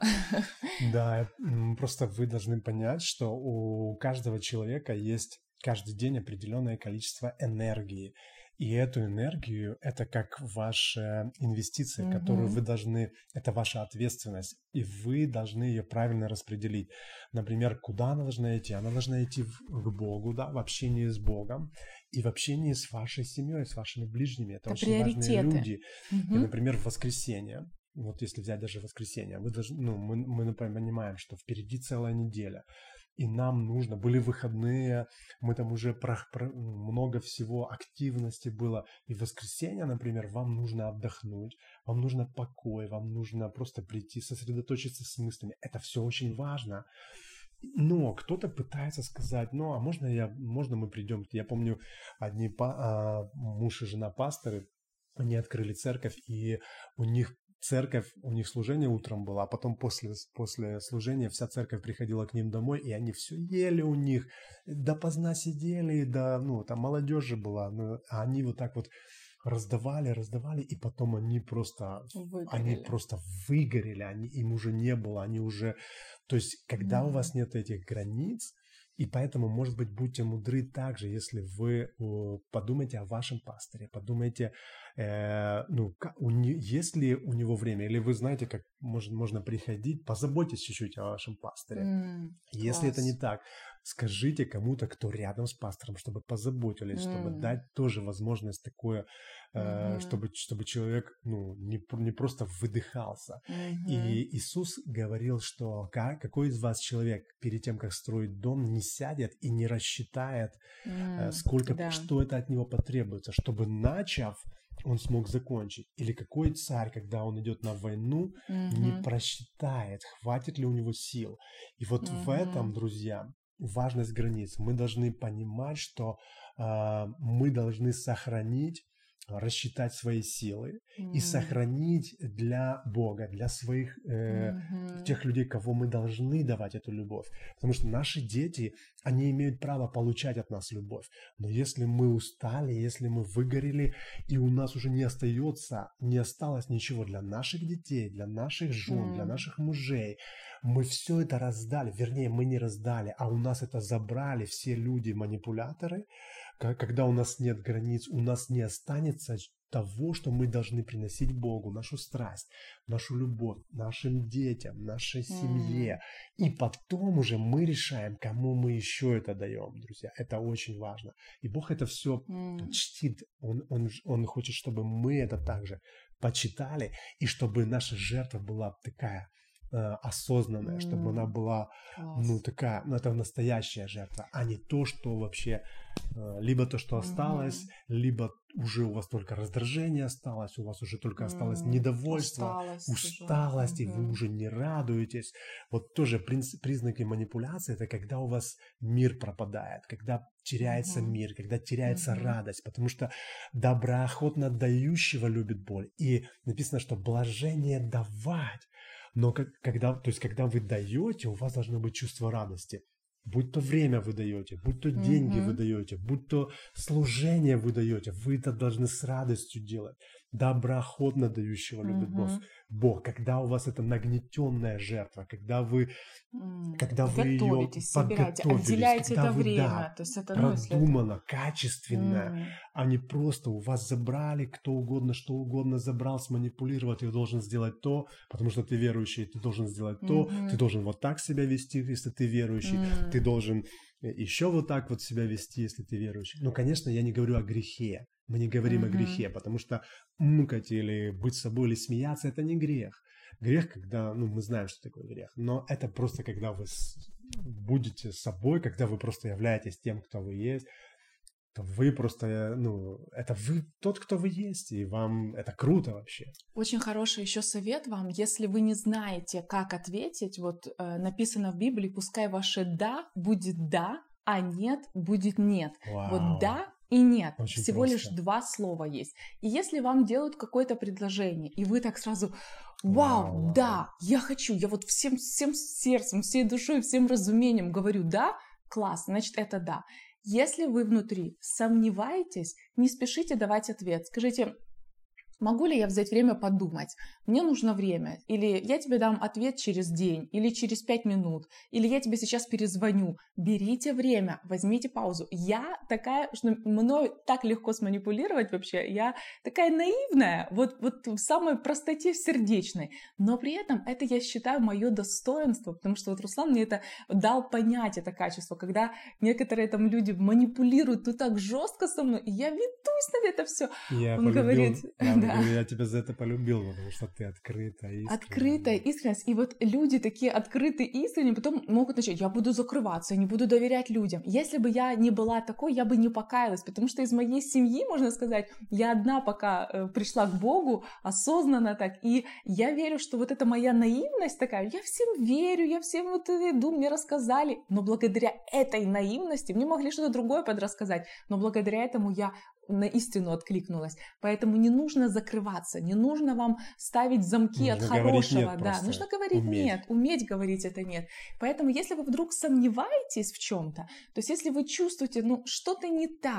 Да, просто вы должны понять, что у каждого человека есть каждый день определенное количество энергии. И эту энергию, это как ваша инвестиция, которую вы должны, это ваша ответственность, и вы должны ее правильно распределить. Например, куда она должна идти? Она должна идти к Богу, да, в общении с Богом и в общении с вашей семьей, с вашими ближними. Это очень важные люди. И, например, в воскресенье, вот если взять даже воскресенье, вы должны, мы например, понимаем, что впереди целая неделя, и нам нужно, были выходные, мы там уже много всего, активности было, и в воскресенье, например, вам нужно отдохнуть, вам нужно покой, вам нужно просто прийти, сосредоточиться с мыслями, это все очень важно. Но кто-то пытается сказать: а можно мы придем? Я помню, одни муж и жена пасторы, они открыли церковь, и у них служение утром было, а потом после служения вся церковь приходила к ним домой, и они все ели у них, допоздна сидели, там молодежь же была, а они вот так вот раздавали, и потом они просто выгорели, им уже не было, они уже... То есть, когда у вас нет этих границ, И поэтому, может быть, будьте мудры также, если вы подумаете о вашем пасторе, подумайте, есть ли у него время, или вы знаете, как можно приходить, позаботьтесь чуть-чуть о вашем пасторе. Если это не так, скажите кому-то, кто рядом с пастором, чтобы позаботились, чтобы дать тоже возможность такое, чтобы человек не просто выдыхался. И Иисус говорил, что какой из вас человек перед тем, как строить дом, не сядет и не рассчитает, что это от него потребуется, чтобы, начав, он смог закончить. Или какой царь, когда он идет на войну, не просчитает, хватит ли у него сил. И вот в этом, друзья, важность границ. Мы должны понимать, что мы должны рассчитать свои силы и сохранить для Бога, для своих, тех людей, кого мы должны давать эту любовь. Потому что наши дети, они имеют право получать от нас любовь. Но если мы устали, если мы выгорели, и у нас уже не осталось ничего для наших детей, для наших жен, для наших мужей, мы все это раздали, вернее, мы не раздали, а у нас это забрали все люди-манипуляторы. Когда у нас нет границ, у нас не останется того, что мы должны приносить Богу, нашу страсть, нашу любовь, нашим детям, нашей семье. И потом уже мы решаем, кому мы еще это даем, друзья. Это очень важно. И Бог это все чтит. Он хочет, чтобы мы это также почитали, и чтобы наша жертва была такая осознанная, чтобы она была, это настоящая жертва, а не то, что вообще, либо то, что осталось, либо уже у вас только раздражение осталось, у вас уже только осталось недовольство, усталость, и вы уже не радуетесь. Вот тоже признаки манипуляции – это когда у вас мир пропадает, когда теряется мир, когда теряется радость, потому что доброохотно дающего любит боль. И написано, что блажение давать. Но когда вы даете, у вас должно быть чувство радости. Будь то время вы даете, будь то деньги вы даете, будь то служение вы даете, вы это должны с радостью делать. Доброохотно дающего любит Бог. Когда у вас это нагнетенная жертва, когда вы ее собираете, отделяете это время, то есть это продумано, качественно, а не просто у вас забрали кто угодно, что угодно забрал, сманипулировать, ты должен сделать то, потому что ты верующий, ты должен сделать то, ты должен вот так себя вести, если ты верующий, ты должен еще вот так вот себя вести, если ты верующий. Ну, конечно, я не говорю о грехе. Мы не говорим о грехе, потому что мукать или быть собой, или смеяться – это не грех. Грех, когда, мы знаем, что такое грех, но это просто когда вы будете собой, когда вы просто являетесь тем, кто вы есть, то вы просто, это вы тот, кто вы есть, и вам это круто вообще. Очень хороший еще совет вам, если вы не знаете, как ответить, вот написано в Библии, пускай ваше «да» будет «да», а «нет» будет «нет». Вау. Вот «да» и «нет». Очень всего просто. Лишь 2 слова есть. И если вам делают какое-то предложение, и вы так сразу «Вау, да, я хочу, я вот всем сердцем, всей душой, всем разумением говорю «да», класс, значит, это «да». Если вы внутри сомневаетесь, не спешите давать ответ. Скажите: могу ли я взять время подумать? Мне нужно время. Или я тебе дам ответ через день, или через 5 минут, или я тебе сейчас перезвоню. Берите время, возьмите паузу. Я такая, что мной так легко сманипулировать вообще. Я такая наивная, вот в самой простоте сердечной. Но при этом это, я считаю, мое достоинство, потому что вот Руслан мне это дал понять, это качество, когда некоторые там люди манипулируют так жестко со мной, и я ведусь на это все. Он говорит... Я тебя за это полюбил, потому что ты открытая, искренняя. Открытая, искренность. И вот люди такие открытые, искренние, потом могут начать: я буду закрываться, я не буду доверять людям. Если бы я не была такой, я бы не покаялась, потому что из моей семьи, можно сказать, я одна пока пришла к Богу, осознанно так. И я верю, что вот эта моя наивность такая, я всем верю, я всем вот иду, мне рассказали. Но благодаря этой наивности, мне могли что-то другое подрассказать, но благодаря этому я на истину откликнулась. Поэтому не нужно закрываться, не нужно вам ставить замки нужно от хорошего. Нет, да, нужно говорить нет, уметь говорить это нет. Поэтому если вы вдруг сомневаетесь в чем-то, то есть если вы чувствуете, что-то не так,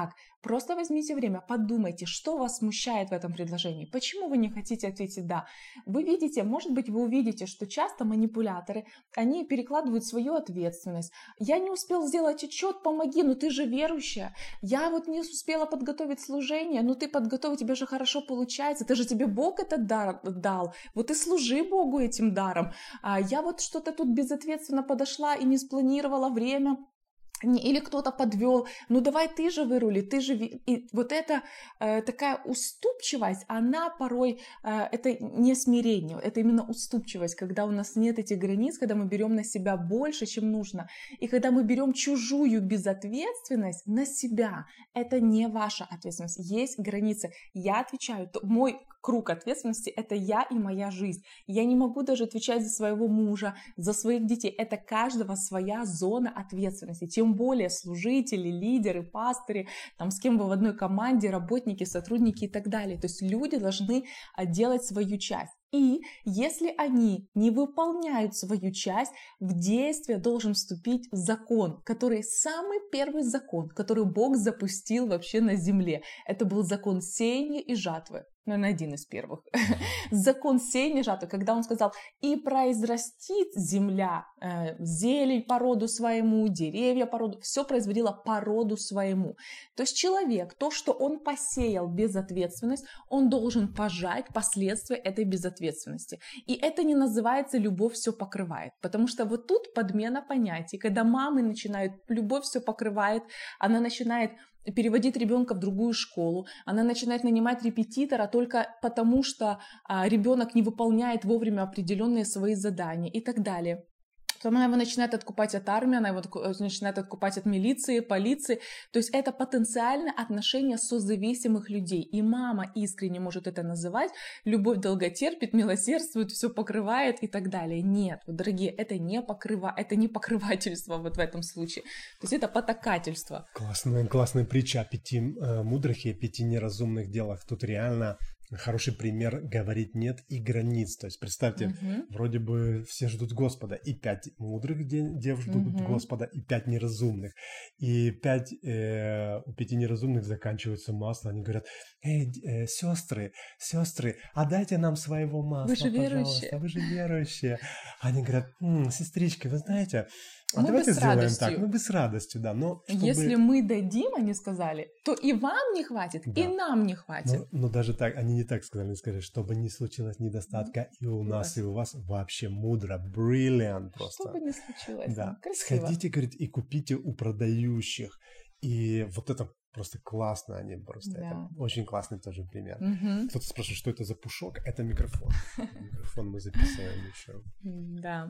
Просто возьмите время, подумайте, что вас смущает в этом предложении, почему вы не хотите ответить «да». Вы видите, может быть, вы увидите, что часто манипуляторы, они перекладывают свою ответственность. Я не успел сделать отчет, помоги, ну ты же верующая. Я вот не успела подготовить служение, ну ты подготовил, тебе же хорошо получается, это же тебе Бог этот дар дал, вот и служи Богу этим даром. А я вот что-то тут безответственно подошла и не спланировала время, или кто-то подвел, ну давай ты же вырули, ты же... И вот эта такая уступчивость, она порой, это не смирение, это именно уступчивость, когда у нас нет этих границ, когда мы берем на себя больше, чем нужно, и когда мы берем чужую безответственность на себя, это не ваша ответственность, есть границы. Я отвечаю, мой круг ответственности — это я и моя жизнь. Я не могу даже отвечать за своего мужа, за своих детей. Это каждого своя зона ответственности. Тем более служители, лидеры, пастыри, там, с кем вы в одной команде, работники, сотрудники и так далее. То есть люди должны делать свою часть. И если они не выполняют свою часть, в действие должен вступить закон, который самый первый закон, который Бог запустил вообще на земле. Это был закон сеяния и жатвы. Наверное, один из первых. Закон сеяния и жатвы, когда он сказал: «И произрастит земля зелень по роду своему, деревья по роду», все производило по роду своему. То есть человек, то, что он посеял безответственность, он должен пожать последствия этой безответственности. И это не называется «любовь все покрывает», потому что вот тут подмена понятий. Когда мамы начинают «любовь все покрывает», она начинает переводить ребенка в другую школу, она начинает нанимать репетитора только потому, что ребенок не выполняет вовремя определенные свои задания и так далее. Потом она его начинает откупать от армии, она его начинает откупать от милиции, полиции. То есть это потенциальное отношение созависимых людей. И мама искренне может это называть: любовь долготерпит, милосердствует, все покрывает и так далее. Нет, вот, дорогие, это не покрывательство вот в этом случае. То есть это потакательство. Классная притча о 5 мудрых и 5 неразумных делах. Тут реально хороший пример говорить «нет» и границ. То есть представьте, вроде бы все ждут Господа, и 5 мудрых дев ждут Господа, и 5 неразумных. И у 5 неразумных заканчивается масло. Они говорят: «Эй, сестры, а дайте нам своего масла, вы же пожалуйста, вы же верующие». Они говорят: сестрички, вы знаете, мы давайте сделаем радостью. так, мы бы с радостью, да, но чтобы... Если мы дадим, они сказали, то и вам не хватит, да. и нам не хватит. Но даже так, они не так сказали, они сказали: чтобы не случилось недостатка и у нас, и у вас. Вообще мудро, brilliant просто. Что бы ни случилось, да. Красиво. Сходите, говорит, и купите у продающих. И вот это просто классно, они просто, да. Это очень классный тоже пример. Кто-то спрашивает, что это за пушок? Это микрофон. Микрофон мы записываем еще. Да.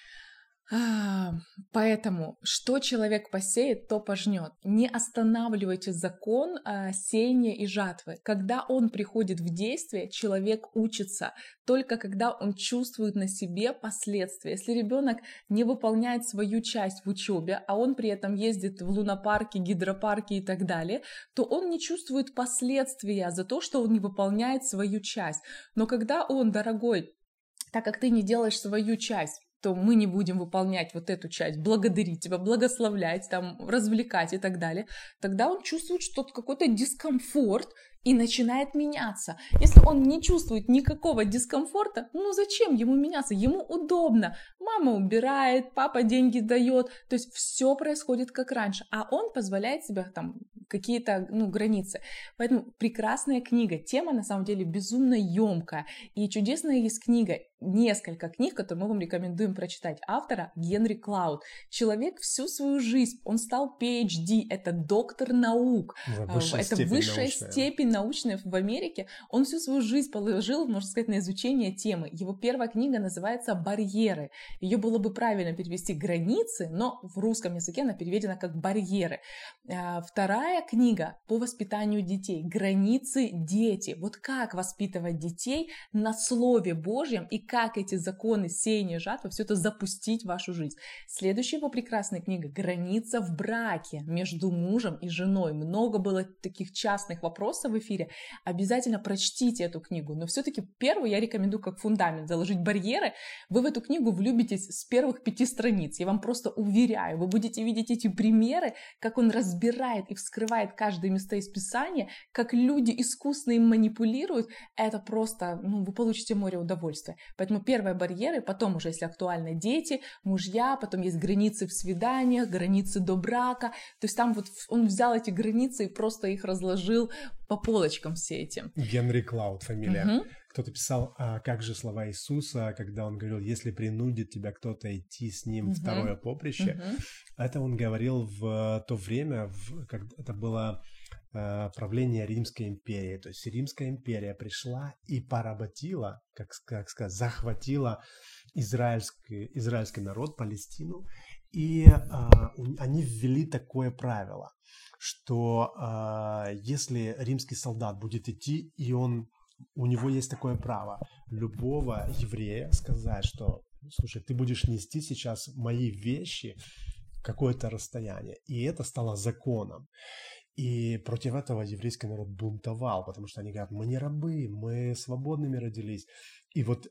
Поэтому, что человек посеет, то пожнет. Не останавливайте закон сеяния и жатвы. Когда он приходит в действие, человек учится. Только когда он чувствует на себе последствия. Если ребенок не выполняет свою часть в учебе, а он при этом ездит в лунопарки, гидропарки и так далее, то он не чувствует последствия за то, что он не выполняет свою часть. Но когда он: дорогой, так как ты не делаешь свою часть, то мы не будем выполнять вот эту часть, благодарить тебя, благословлять, там, развлекать и так далее, тогда он чувствует что-то, какой-то дискомфорт и начинает меняться. Если он не чувствует никакого дискомфорта, ну зачем ему меняться? Ему удобно. Мама убирает, папа деньги дает, то есть все происходит как раньше, а он позволяет себе там какие-то границы. Поэтому прекрасная книга, тема на самом деле безумно емкая, и чудесная есть книга, несколько книг, которые мы вам рекомендуем прочитать. Автора Генри Клауд. Человек всю свою жизнь, он стал PhD, это доктор наук, это высшая степень научная в Америке. Он всю свою жизнь положил, можно сказать, на изучение темы. Его первая книга называется «Барьеры». Ее было бы правильно перевести «Границы», но в русском языке она переведена как «Барьеры». Вторая книга по воспитанию детей «Границы, дети». Вот как воспитывать детей на Слове Божьем и как эти законы сеяния жатвы, все это запустить в вашу жизнь. Следующая его прекрасная книга «Граница в браке» между мужем и женой. Много было таких частных вопросов в эфире. Обязательно прочтите эту книгу. Но все-таки первую я рекомендую как фундамент заложить барьеры. Вы в эту книгу влюбитесь с первых 5 страниц. Я вам просто уверяю, вы будете видеть эти примеры, как он разбирает и вскрывает каждое место из Писания, как люди искусно им манипулируют. Это просто, вы получите море удовольствия. Поэтому первые барьеры, потом уже, если актуально, дети, мужья, потом есть границы в свиданиях, границы до брака. То есть там вот он взял эти границы и просто их разложил по полочкам все эти. Генри Клауд фамилия. Кто-то писал, как же слова Иисуса, когда он говорил, если принудит тебя кто-то идти с ним второе поприще. Это он говорил в то время, когда это было правление Римской империи. То есть Римская империя пришла и поработила, как сказать, захватила израильский народ, Палестину. И они ввели такое правило, что если римский солдат будет идти, и у него есть такое право любого еврея сказать, что, слушай, ты будешь нести сейчас мои вещи какое-то расстояние. И это стало законом. И против этого еврейский народ бунтовал, потому что они говорят, мы не рабы, мы свободными родились. И вот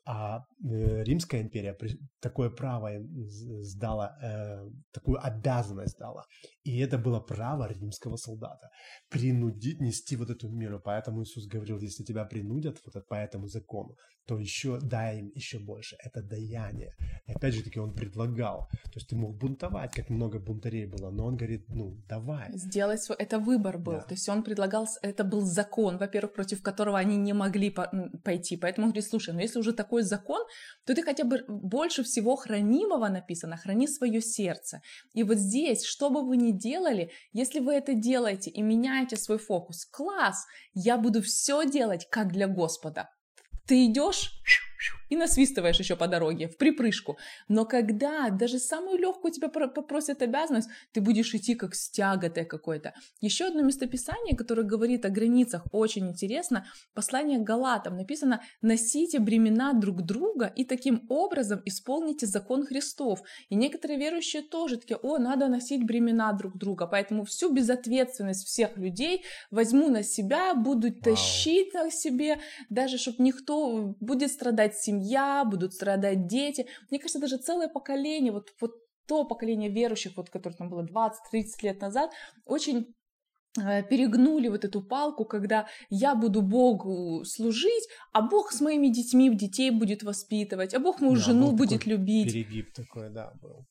Римская империя такое право сдала, такую обязанность дала. И это было право римского солдата принудить нести вот эту меру. Поэтому Иисус говорил, если тебя принудят вот по этому закону, то еще дай им еще больше. Это даяние. И опять же таки он предлагал. То есть ты мог бунтовать, как много бунтарей было, но он говорит, давай. Сделать свой... Это выбор был. Да. То есть он предлагал, это был закон, во-первых, против которого они не могли пойти. Поэтому он говорит, слушай, если уже такой закон, то ты хотя бы больше всего хранимого написано, храни свое сердце. И вот здесь, что бы вы ни делали, если вы это делаете и меняете свой фокус, класс, я буду все делать как для Господа. Ты идешь и насвистываешь еще по дороге, в припрыжку. Но когда даже самую легкую тебя попросят обязанность, ты будешь идти как с тяготой какой-то. Еще одно местописание, которое говорит о границах, очень интересно. Послание к Галатам написано: «Носите бремена друг друга и таким образом исполните закон Христов». И некоторые верующие тоже такие: надо носить бремена друг друга, поэтому всю безответственность всех людей возьму на себя, буду тащить на себе, даже чтобы никто будет страдать семья, будут страдать дети. Мне кажется, даже целое поколение, вот то поколение верующих, которое там было 20-30 лет назад, очень перегнули вот эту палку, когда я буду Богу служить, а Бог с моими детей будет воспитывать, а Бог мою жену будет любить. Перегиб такой, да, был.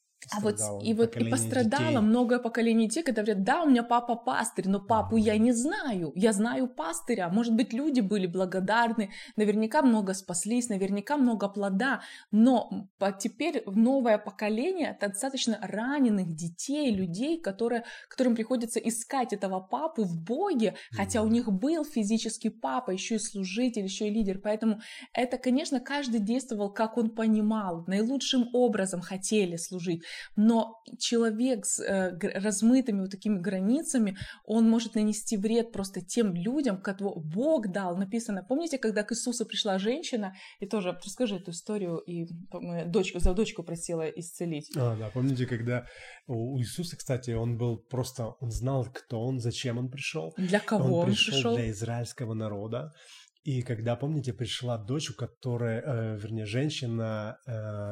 И пострадало детей. Многое поколение детей, когда говорят, да, у меня папа пастырь, но папу я не знаю, я знаю пастыря. Может быть, люди были благодарны, наверняка много спаслись, наверняка много плода, но теперь новое поколение — это достаточно раненых детей, людей, которым приходится искать этого папу в Боге, хотя у них был физический папа, еще и служитель, еще и лидер. Поэтому это, конечно, каждый действовал, как он понимал, наилучшим образом хотели служить. Но человек с размытыми вот такими границами, он может нанести вред просто тем людям, которым Бог дал. Написано, помните, когда к Иисусу пришла женщина, и тоже расскажи эту историю, и за дочку просила исцелить. Да, помните, когда у Иисуса, кстати, он знал, кто он, зачем он пришел. Для кого он пришел? Для израильского народа. И когда, помните, пришла дочь, женщина,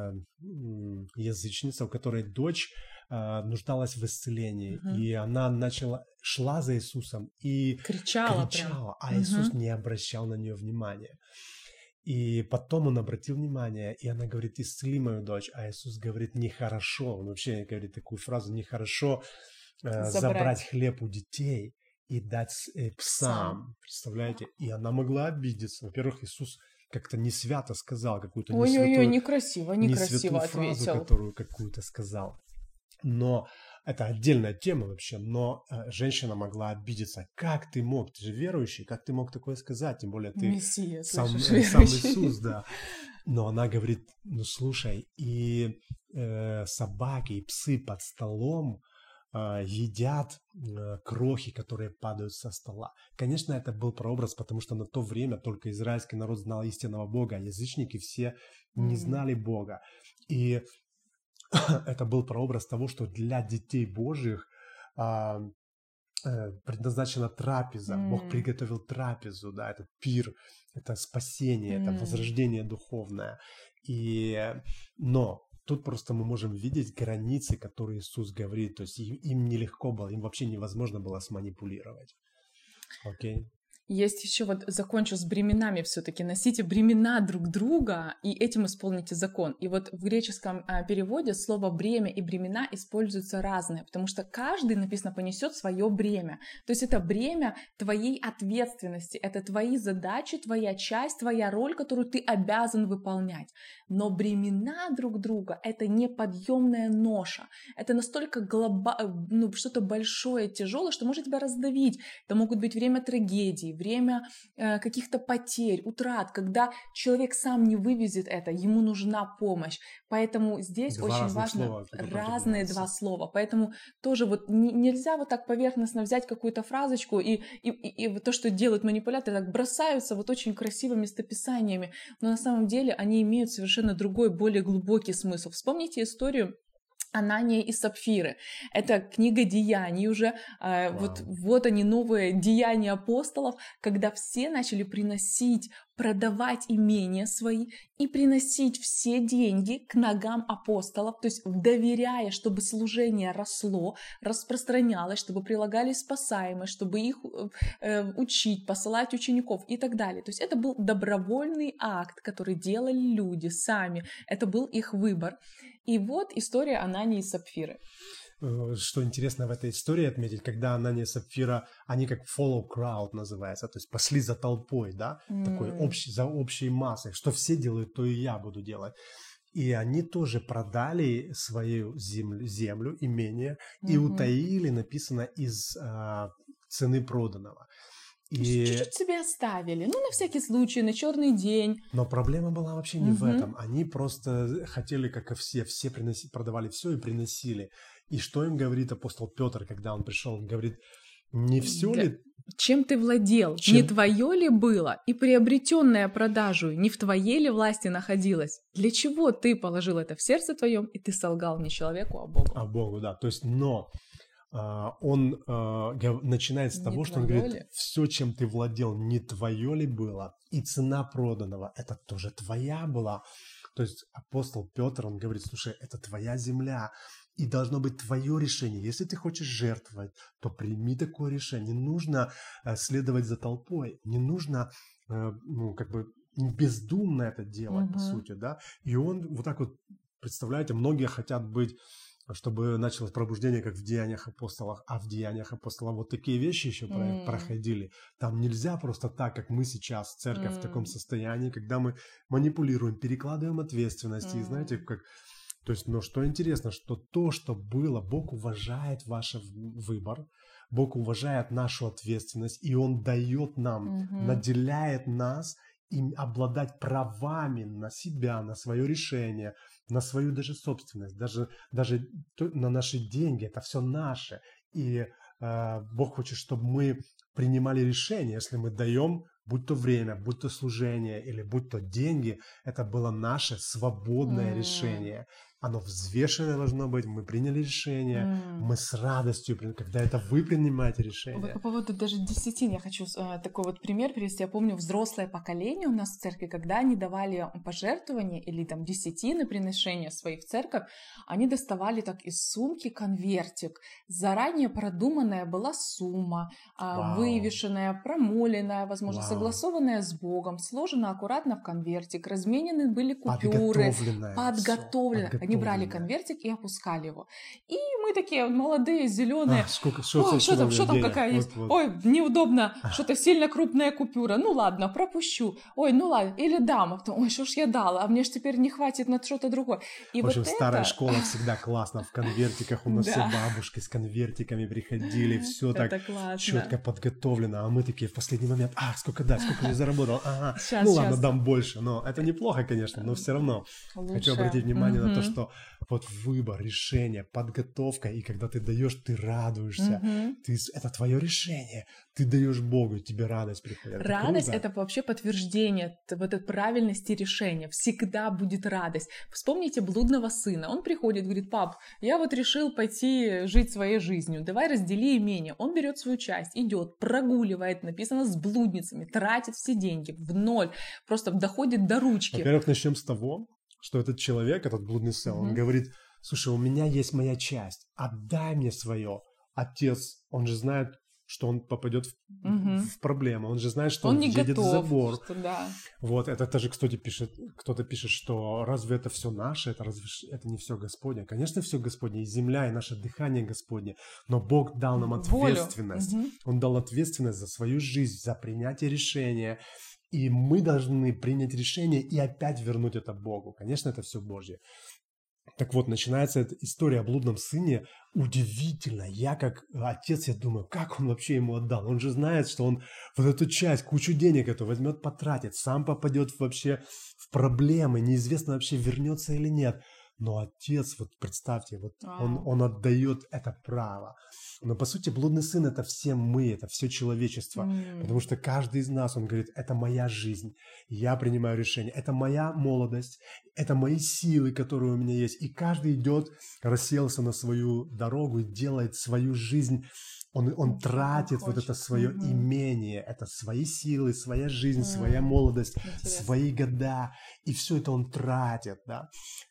язычница, у которой дочь нуждалась в исцелении, и она шла за Иисусом и кричала, а Иисус не обращал на нее внимания. И потом он обратил внимание, и она говорит: исцели мою дочь, а Иисус говорит: нехорошо, он вообще говорит такую фразу: нехорошо забрать хлеб у детей и дать псам, представляете? И она могла обидеться. Во-первых, Иисус как-то не свято сказал какую-то некрасиво фразу, которую какую-то сказал. Но это отдельная тема вообще, но женщина могла обидеться. Как ты мог? Ты же верующий, как ты мог такое сказать? Тем более ты Мессия, сам Иисус, да. Но она говорит: слушай, и собаки, и псы под столом едят крохи, которые падают со стола. Конечно, это был прообраз, потому что на то время только израильский народ знал истинного Бога, а язычники все не знали Бога. И это был прообраз того, что для детей Божьих предназначена трапеза. Бог приготовил трапезу, да, это пир, это спасение, это возрождение духовное. Но тут просто мы можем видеть границы, которые Иисус говорит. То есть им нелегко было, им вообще невозможно было сманипулировать. Окей? Есть еще вот, закончу с бременами все-таки. Носите бремена друг друга, и этим исполните закон. И вот в греческом переводе слово «бремя» и «бремена» используются разные, потому что каждый, написано, понесет свое бремя. То есть это бремя твоей ответственности, это твои задачи, твоя часть, твоя роль, которую ты обязан выполнять. Но бремена друг друга — это неподъемная ноша. Это настолько что-то большое, тяжелое, что может тебя раздавить. Это могут быть время трагедий, время каких-то потерь, утрат, когда человек сам не вывезет это, ему нужна помощь. Поэтому здесь очень важно разные два слова. Поэтому тоже вот нельзя вот так поверхностно взять какую-то фразочку и то, что делают манипуляторы, так бросаются вот очень красивыми местописаниями, но на самом деле они имеют совершенно другой, более глубокий смысл. Вспомните историю Анания и Сапфиры. Это книга Деяний уже. Вот они, новые деяния апостолов, когда все начали продавать имения свои и приносить все деньги к ногам апостолов, то есть доверяя, чтобы служение росло, распространялось, чтобы прилагались спасаемые, чтобы их учить, посылать учеников и так далее. То есть это был добровольный акт, который делали люди сами. Это был их выбор. И вот история Анании и Сапфиры. Что интересно в этой истории отметить, когда Анания и Сапфира, они как follow crowd называется, то есть пошли за толпой, да, такой за общей массой, что все делают, то и я буду делать. И они тоже продали свою землю, имение, и утаили, написано, из цены проданного. И чуть-чуть себе оставили, на всякий случай, на черный день. Но проблема была вообще не в этом. Они просто хотели, как и все продавали все и приносили. И что им говорит апостол Петр, когда он пришел? Он говорит, не все ли... Чем ты владел? Не твое ли было? И приобретенное продажу не в твоей ли власти находилось? Для чего ты положил это в сердце твоем, и ты солгал не человеку, а Богу? А Богу, да. То есть, но... он начинает с того, что он говорит, все, чем ты владел, не твое ли было, и цена проданного, это тоже твоя была. То есть апостол Петр, он говорит, слушай, это твоя земля, и должно быть твое решение. Если ты хочешь жертвовать, то прими такое решение. Не нужно следовать за толпой, не нужно, бездумно это делать, по сути, да. И он вот так вот, представляете, многие хотят быть, чтобы началось пробуждение, как в Деяниях апостолов, а в Деяниях апостолов вот такие вещи еще проходили. Там нельзя просто так, как мы сейчас, церковь в таком состоянии, когда мы манипулируем, перекладываем ответственность, и знаете, как... То есть, но что интересно, что то, что было, Бог уважает ваш выбор, Бог уважает нашу ответственность, и Он дает нам, наделяет нас им обладать правами на себя, на свое решение, на свою даже собственность, даже на наши деньги, это все наше. И Бог хочет, чтобы мы принимали решения, если мы даем, будь то время, будь то служение или будь то деньги, это было наше свободное решение. Оно взвешенное должно быть, мы приняли решение, мы с радостью, когда это вы принимаете решение. Вот по поводу даже десятин я хочу такой вот пример привести. Я помню взрослое поколение у нас в церкви, когда они давали пожертвования или там десятины, приношения свои в церковь, они доставали так из сумки конвертик. Заранее продуманная была сумма, вывешенная, промоленная, возможно, согласованная с Богом, сложена аккуратно в конвертик, разменены были купюры, подготовленная. Они брали конвертик и опускали его. И мы такие молодые, зеленые. Что там какая есть? Вот. Ой, неудобно, что-то сильно крупная купюра. Ну ладно, пропущу. Ой, ну ладно. Или дам. Ой, что ж я дала? А мне ж теперь не хватит на что-то другое. И в общем, вот старая школа всегда классно. В конвертиках у нас все бабушки с конвертиками приходили. Все так четко подготовлено. А мы такие в последний момент. Сколько я заработал? Ладно, дам больше. Но это неплохо, конечно, но все равно. Хочу обратить внимание на то, что что вот выбор, решение, подготовка, и когда ты даешь, ты радуешься. Это твое решение. Ты даешь Богу, и тебе радость приходит. Радость — это вообще подтверждение вот этой правильности решения. Всегда будет радость. Вспомните блудного сына. Он приходит, говорит: пап, я вот решил пойти жить своей жизнью. Давай раздели имение. Он берет свою часть, идет, прогуливает, написано, с блудницами, тратит все деньги в ноль, просто доходит до ручки. Во-первых, начнем с того, что этот человек, этот блудный сын, он говорит: слушай, у меня есть моя часть, отдай мне свое. Отец, он же знает, что он попадет в проблему, он же знает, что он едет в забор. Что, да. Вот, это тоже кто-то пишет, что разве это все наше, разве это не все Господне? Конечно, все Господне, и земля, и наше дыхание Господне, но Бог дал нам ответственность. Он дал ответственность за свою жизнь, за принятие решения, и мы должны принять решение и опять вернуть это Богу. Конечно, это все Божье. Так вот, начинается эта история о блудном сыне. Удивительно. Я как отец, я думаю, как он вообще ему отдал? Он же знает, что он вот эту часть, кучу денег эту возьмет, потратит, сам попадет вообще в проблемы, неизвестно вообще, вернется или нет. Но отец, вот представьте, вот он отдает это право. Но по сути блудный сын — это все мы, это все человечество. Потому что каждый из нас, он говорит: это моя жизнь, я принимаю решение, это моя молодость, это мои силы, которые у меня есть. И каждый идет, расселся на свою дорогу и делает свою жизнь. Он тратит вот это свое имение, это свои силы, своя жизнь, своя молодость, свои года. И все это он тратит, да.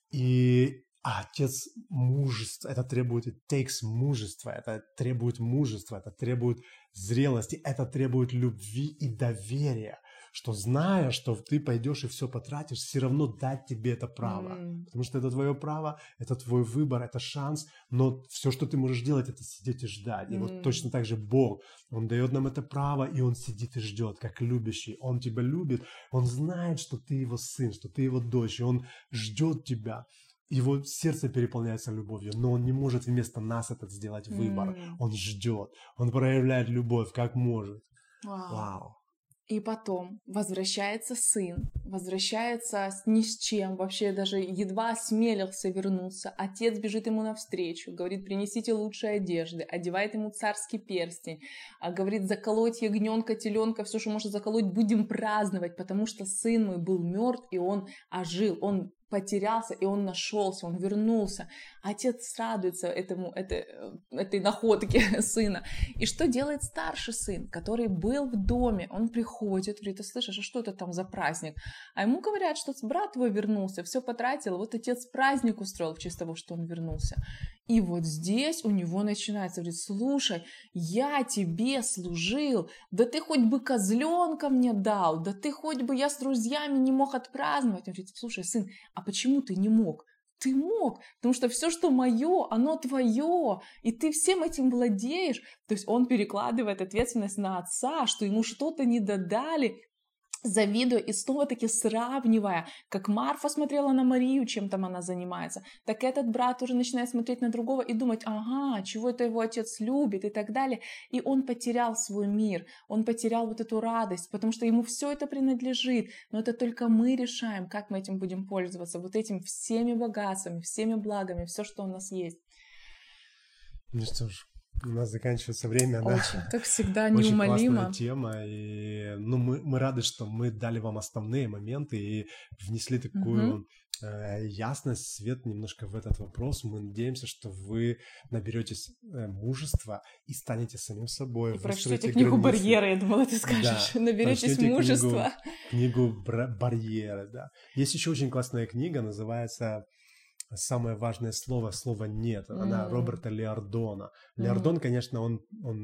И отец мужества, это требует, it takes мужество, это требует мужества, это требует зрелости, это требует любви и доверия, что, зная, что ты пойдешь и все потратишь, все равно дать тебе это право, потому что это твое право, это твой выбор, это шанс, но все, что ты можешь делать, это сидеть и ждать. И вот точно так же Бог, Он дает нам это право, и Он сидит и ждет, как любящий. Он тебя любит, Он знает, что ты Его сын, что ты Его дочь, и Он ждет тебя. Его сердце переполняется любовью, но он не может вместо нас этот сделать выбор. Он ждет, он проявляет любовь, как может. Вау. И потом возвращается сын, возвращается ни с чем, вообще даже едва осмелился вернуться. Отец бежит ему навстречу, говорит: принесите лучшие одежды, одевает ему царский перстень, говорит: заколоть ягненка, теленка, все, что можно заколоть, будем праздновать, потому что сын мой был мертв, и он ожил, он потерялся, и он нашелся, он вернулся. Отец радуется этой находке сына. И что делает старший сын, который был в доме? Он приходит, говорит: ты слышишь, а что это там за праздник? А ему говорят, что брат твой вернулся, все потратил, вот отец праздник устроил в честь того, что он вернулся. И вот здесь у него начинается, говорит: слушай, я тебе служил, да ты хоть бы козленка мне дал, да ты хоть бы, я с друзьями не мог отпраздновать. Он говорит: слушай, сын, а почему ты не мог? Ты мог, потому что все, что мое, оно твое, и ты всем этим владеешь. То есть он перекладывает ответственность на отца, что ему что-то не додали, завидуя и снова-таки сравнивая, как Марфа смотрела на Марию, чем там она занимается, так этот брат уже начинает смотреть на другого и думать: ага, чего это его отец любит и так далее. И он потерял свой мир, он потерял вот эту радость, потому что ему все это принадлежит, но это только мы решаем, как мы этим будем пользоваться, вот этим всеми богатствами, всеми благами, все, что у нас есть. Ну что ж, у нас заканчивается время, да? Очень, как всегда, неумолимо. Очень классная тема, и мы рады, что мы дали вам основные моменты и внесли такую ясность, свет немножко в этот вопрос. Мы надеемся, что вы наберетесь мужества и станете самим собой. И прочтете книгу «Барьеры», я думала, ты скажешь. Да, наберетесь мужества. Книгу «Барьеры», да. Есть еще очень классная книга, называется «Самое важное слово» — слово «нет». Она Роберта Лиардона. Лиардон, конечно, у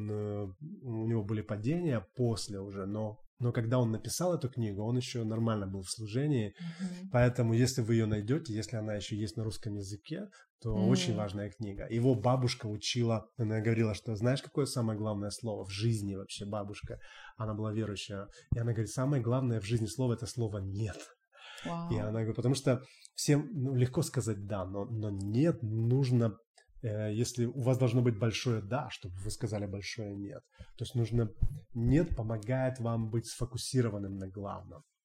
него были падения после уже, но когда он написал эту книгу, он еще нормально был в служении. Поэтому, если вы ее найдете, если она еще есть на русском языке, то очень важная книга. Его бабушка учила, она говорила, что знаешь, какое самое главное слово в жизни вообще, бабушка? Она была верующая. И она говорит: самое главное в жизни слово — это слово «нет». И она говорит, потому что всем легко сказать «да», но «нет» нужно, если у вас должно быть большое «да», чтобы вы сказали большое «нет». То есть нужно «нет» помогает вам быть сфокусированным на главном.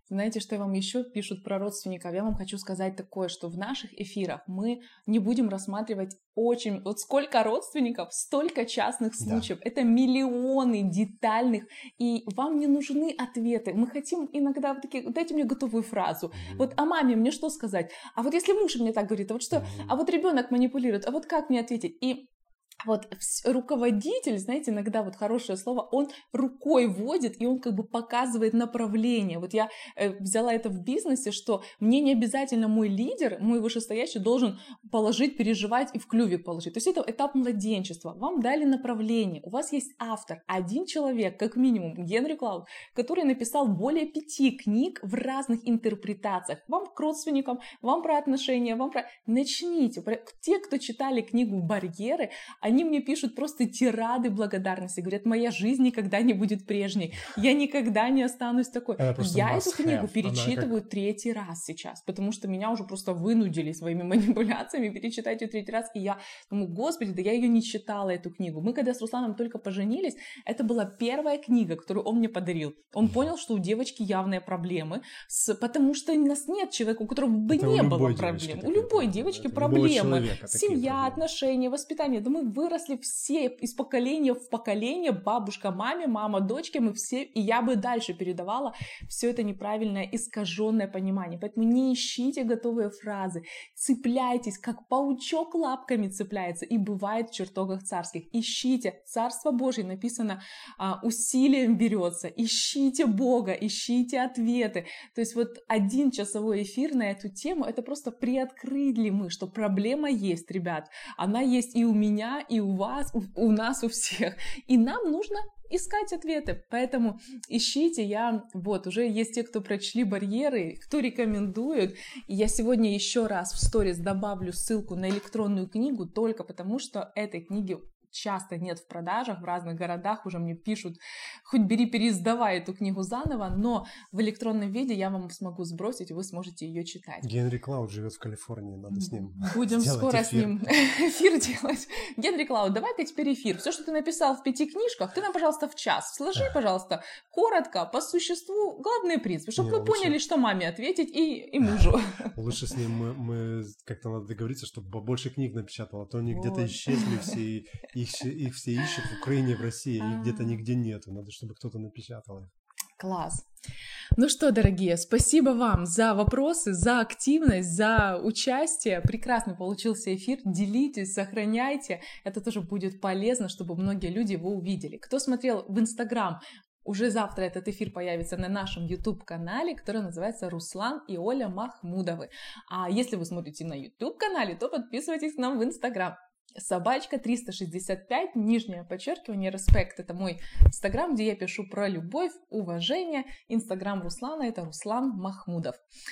Знаете, что я вам еще пишут про родственников? Я вам хочу сказать такое, что в наших эфирах мы не будем рассматривать очень... Вот сколько родственников, столько частных случаев. Это миллионы детальных, и вам не нужны ответы. Мы хотим иногда такие, дайте мне готовую фразу. Вот о маме мне что сказать? А вот если муж мне так говорит, а вот что? А вот ребенок манипулирует, а вот как мне ответить? И вот руководитель, знаете, иногда вот хорошее слово, он рукой водит, и он как бы показывает направление. Вот я взяла это в бизнесе, что мне не обязательно мой лидер, мой вышестоящий должен положить, переживать и в клювик положить. То есть это этап младенчества. Вам дали направление, у вас есть автор, один человек, как минимум, Генри Клауд, который написал более 5 книг в разных интерпретациях. Вам к родственникам, вам про отношения, вам про... Начните. Те, кто читали книгу «Барьеры», они мне пишут просто тирады благодарности, говорят, моя жизнь никогда не будет прежней, я никогда не останусь такой. Я эту книгу перечитываю 3-й раз сейчас, потому что меня уже просто вынудили своими манипуляциями перечитать ее 3-й раз, и я думаю, господи, да я ее не читала, эту книгу. Мы когда с Русланом только поженились, это была первая книга, которую он мне подарил. Он понял, что у девочки явные проблемы, потому что у нас нет человека, у которого бы это не было проблем. У любой девочки проблемы. Семья, отношения, воспитание. Да мы выросли все из поколения в поколение, бабушка маме, мама дочке, мы все, и я бы дальше передавала все это неправильное, искаженное понимание. Поэтому не ищите готовые фразы, цепляйтесь, как паучок лапками цепляется, и бывает в чертогах царских. Ищите, Царство Божье написано, усилием берется, ищите Бога, ищите ответы. То есть вот 1-часовой эфир на эту тему, это просто приоткрыли мы, что проблема есть, ребят, она есть и у меня, и у вас, у нас, у всех. И нам нужно искать ответы. Поэтому ищите. Уже есть те, кто прочли «Барьеры», кто рекомендует. И я сегодня еще раз в сторис добавлю ссылку на электронную книгу, только потому что этой книги часто нет в продажах, в разных городах уже мне пишут, хоть бери, переиздавай эту книгу заново, но в электронном виде я вам смогу сбросить, и вы сможете ее читать. Генри Клауд живет в Калифорнии, надо с ним Будем скоро с ним эфир делать. Генри Клауд, давай-ка теперь эфир. Все, что ты написал в 5 книжках, ты нам, пожалуйста, в час. Сложи, пожалуйста, коротко, по существу, главные принципы, чтобы вы поняли, что маме ответить и мужу. Лучше с ним мы как-то надо договориться, чтобы побольше книг напечатал, а то они где-то исчезли все, их все ищут в Украине, в России, их где-то нигде нету. Надо, чтобы кто-то напечатал их. Класс. Ну что, дорогие, спасибо вам за вопросы, за активность, за участие. Прекрасно получился эфир. Делитесь, сохраняйте. Это тоже будет полезно, чтобы многие люди его увидели. Кто смотрел в Инстаграм, уже завтра этот эфир появится на нашем YouTube-канале, который называется «Руслан и Оля Махмудовы». А если вы смотрите на YouTube-канале, то подписывайтесь к нам в Инстаграм. Собачка 365, нижнее подчеркивание, респект. Это мой инстаграм, где я пишу про любовь, уважение. Инстаграм Руслана — это Руслан Махмудов.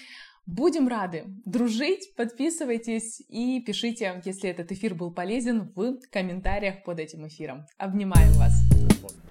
Будем рады дружить, подписывайтесь и пишите, если этот эфир был полезен, в комментариях под этим эфиром. Обнимаем вас!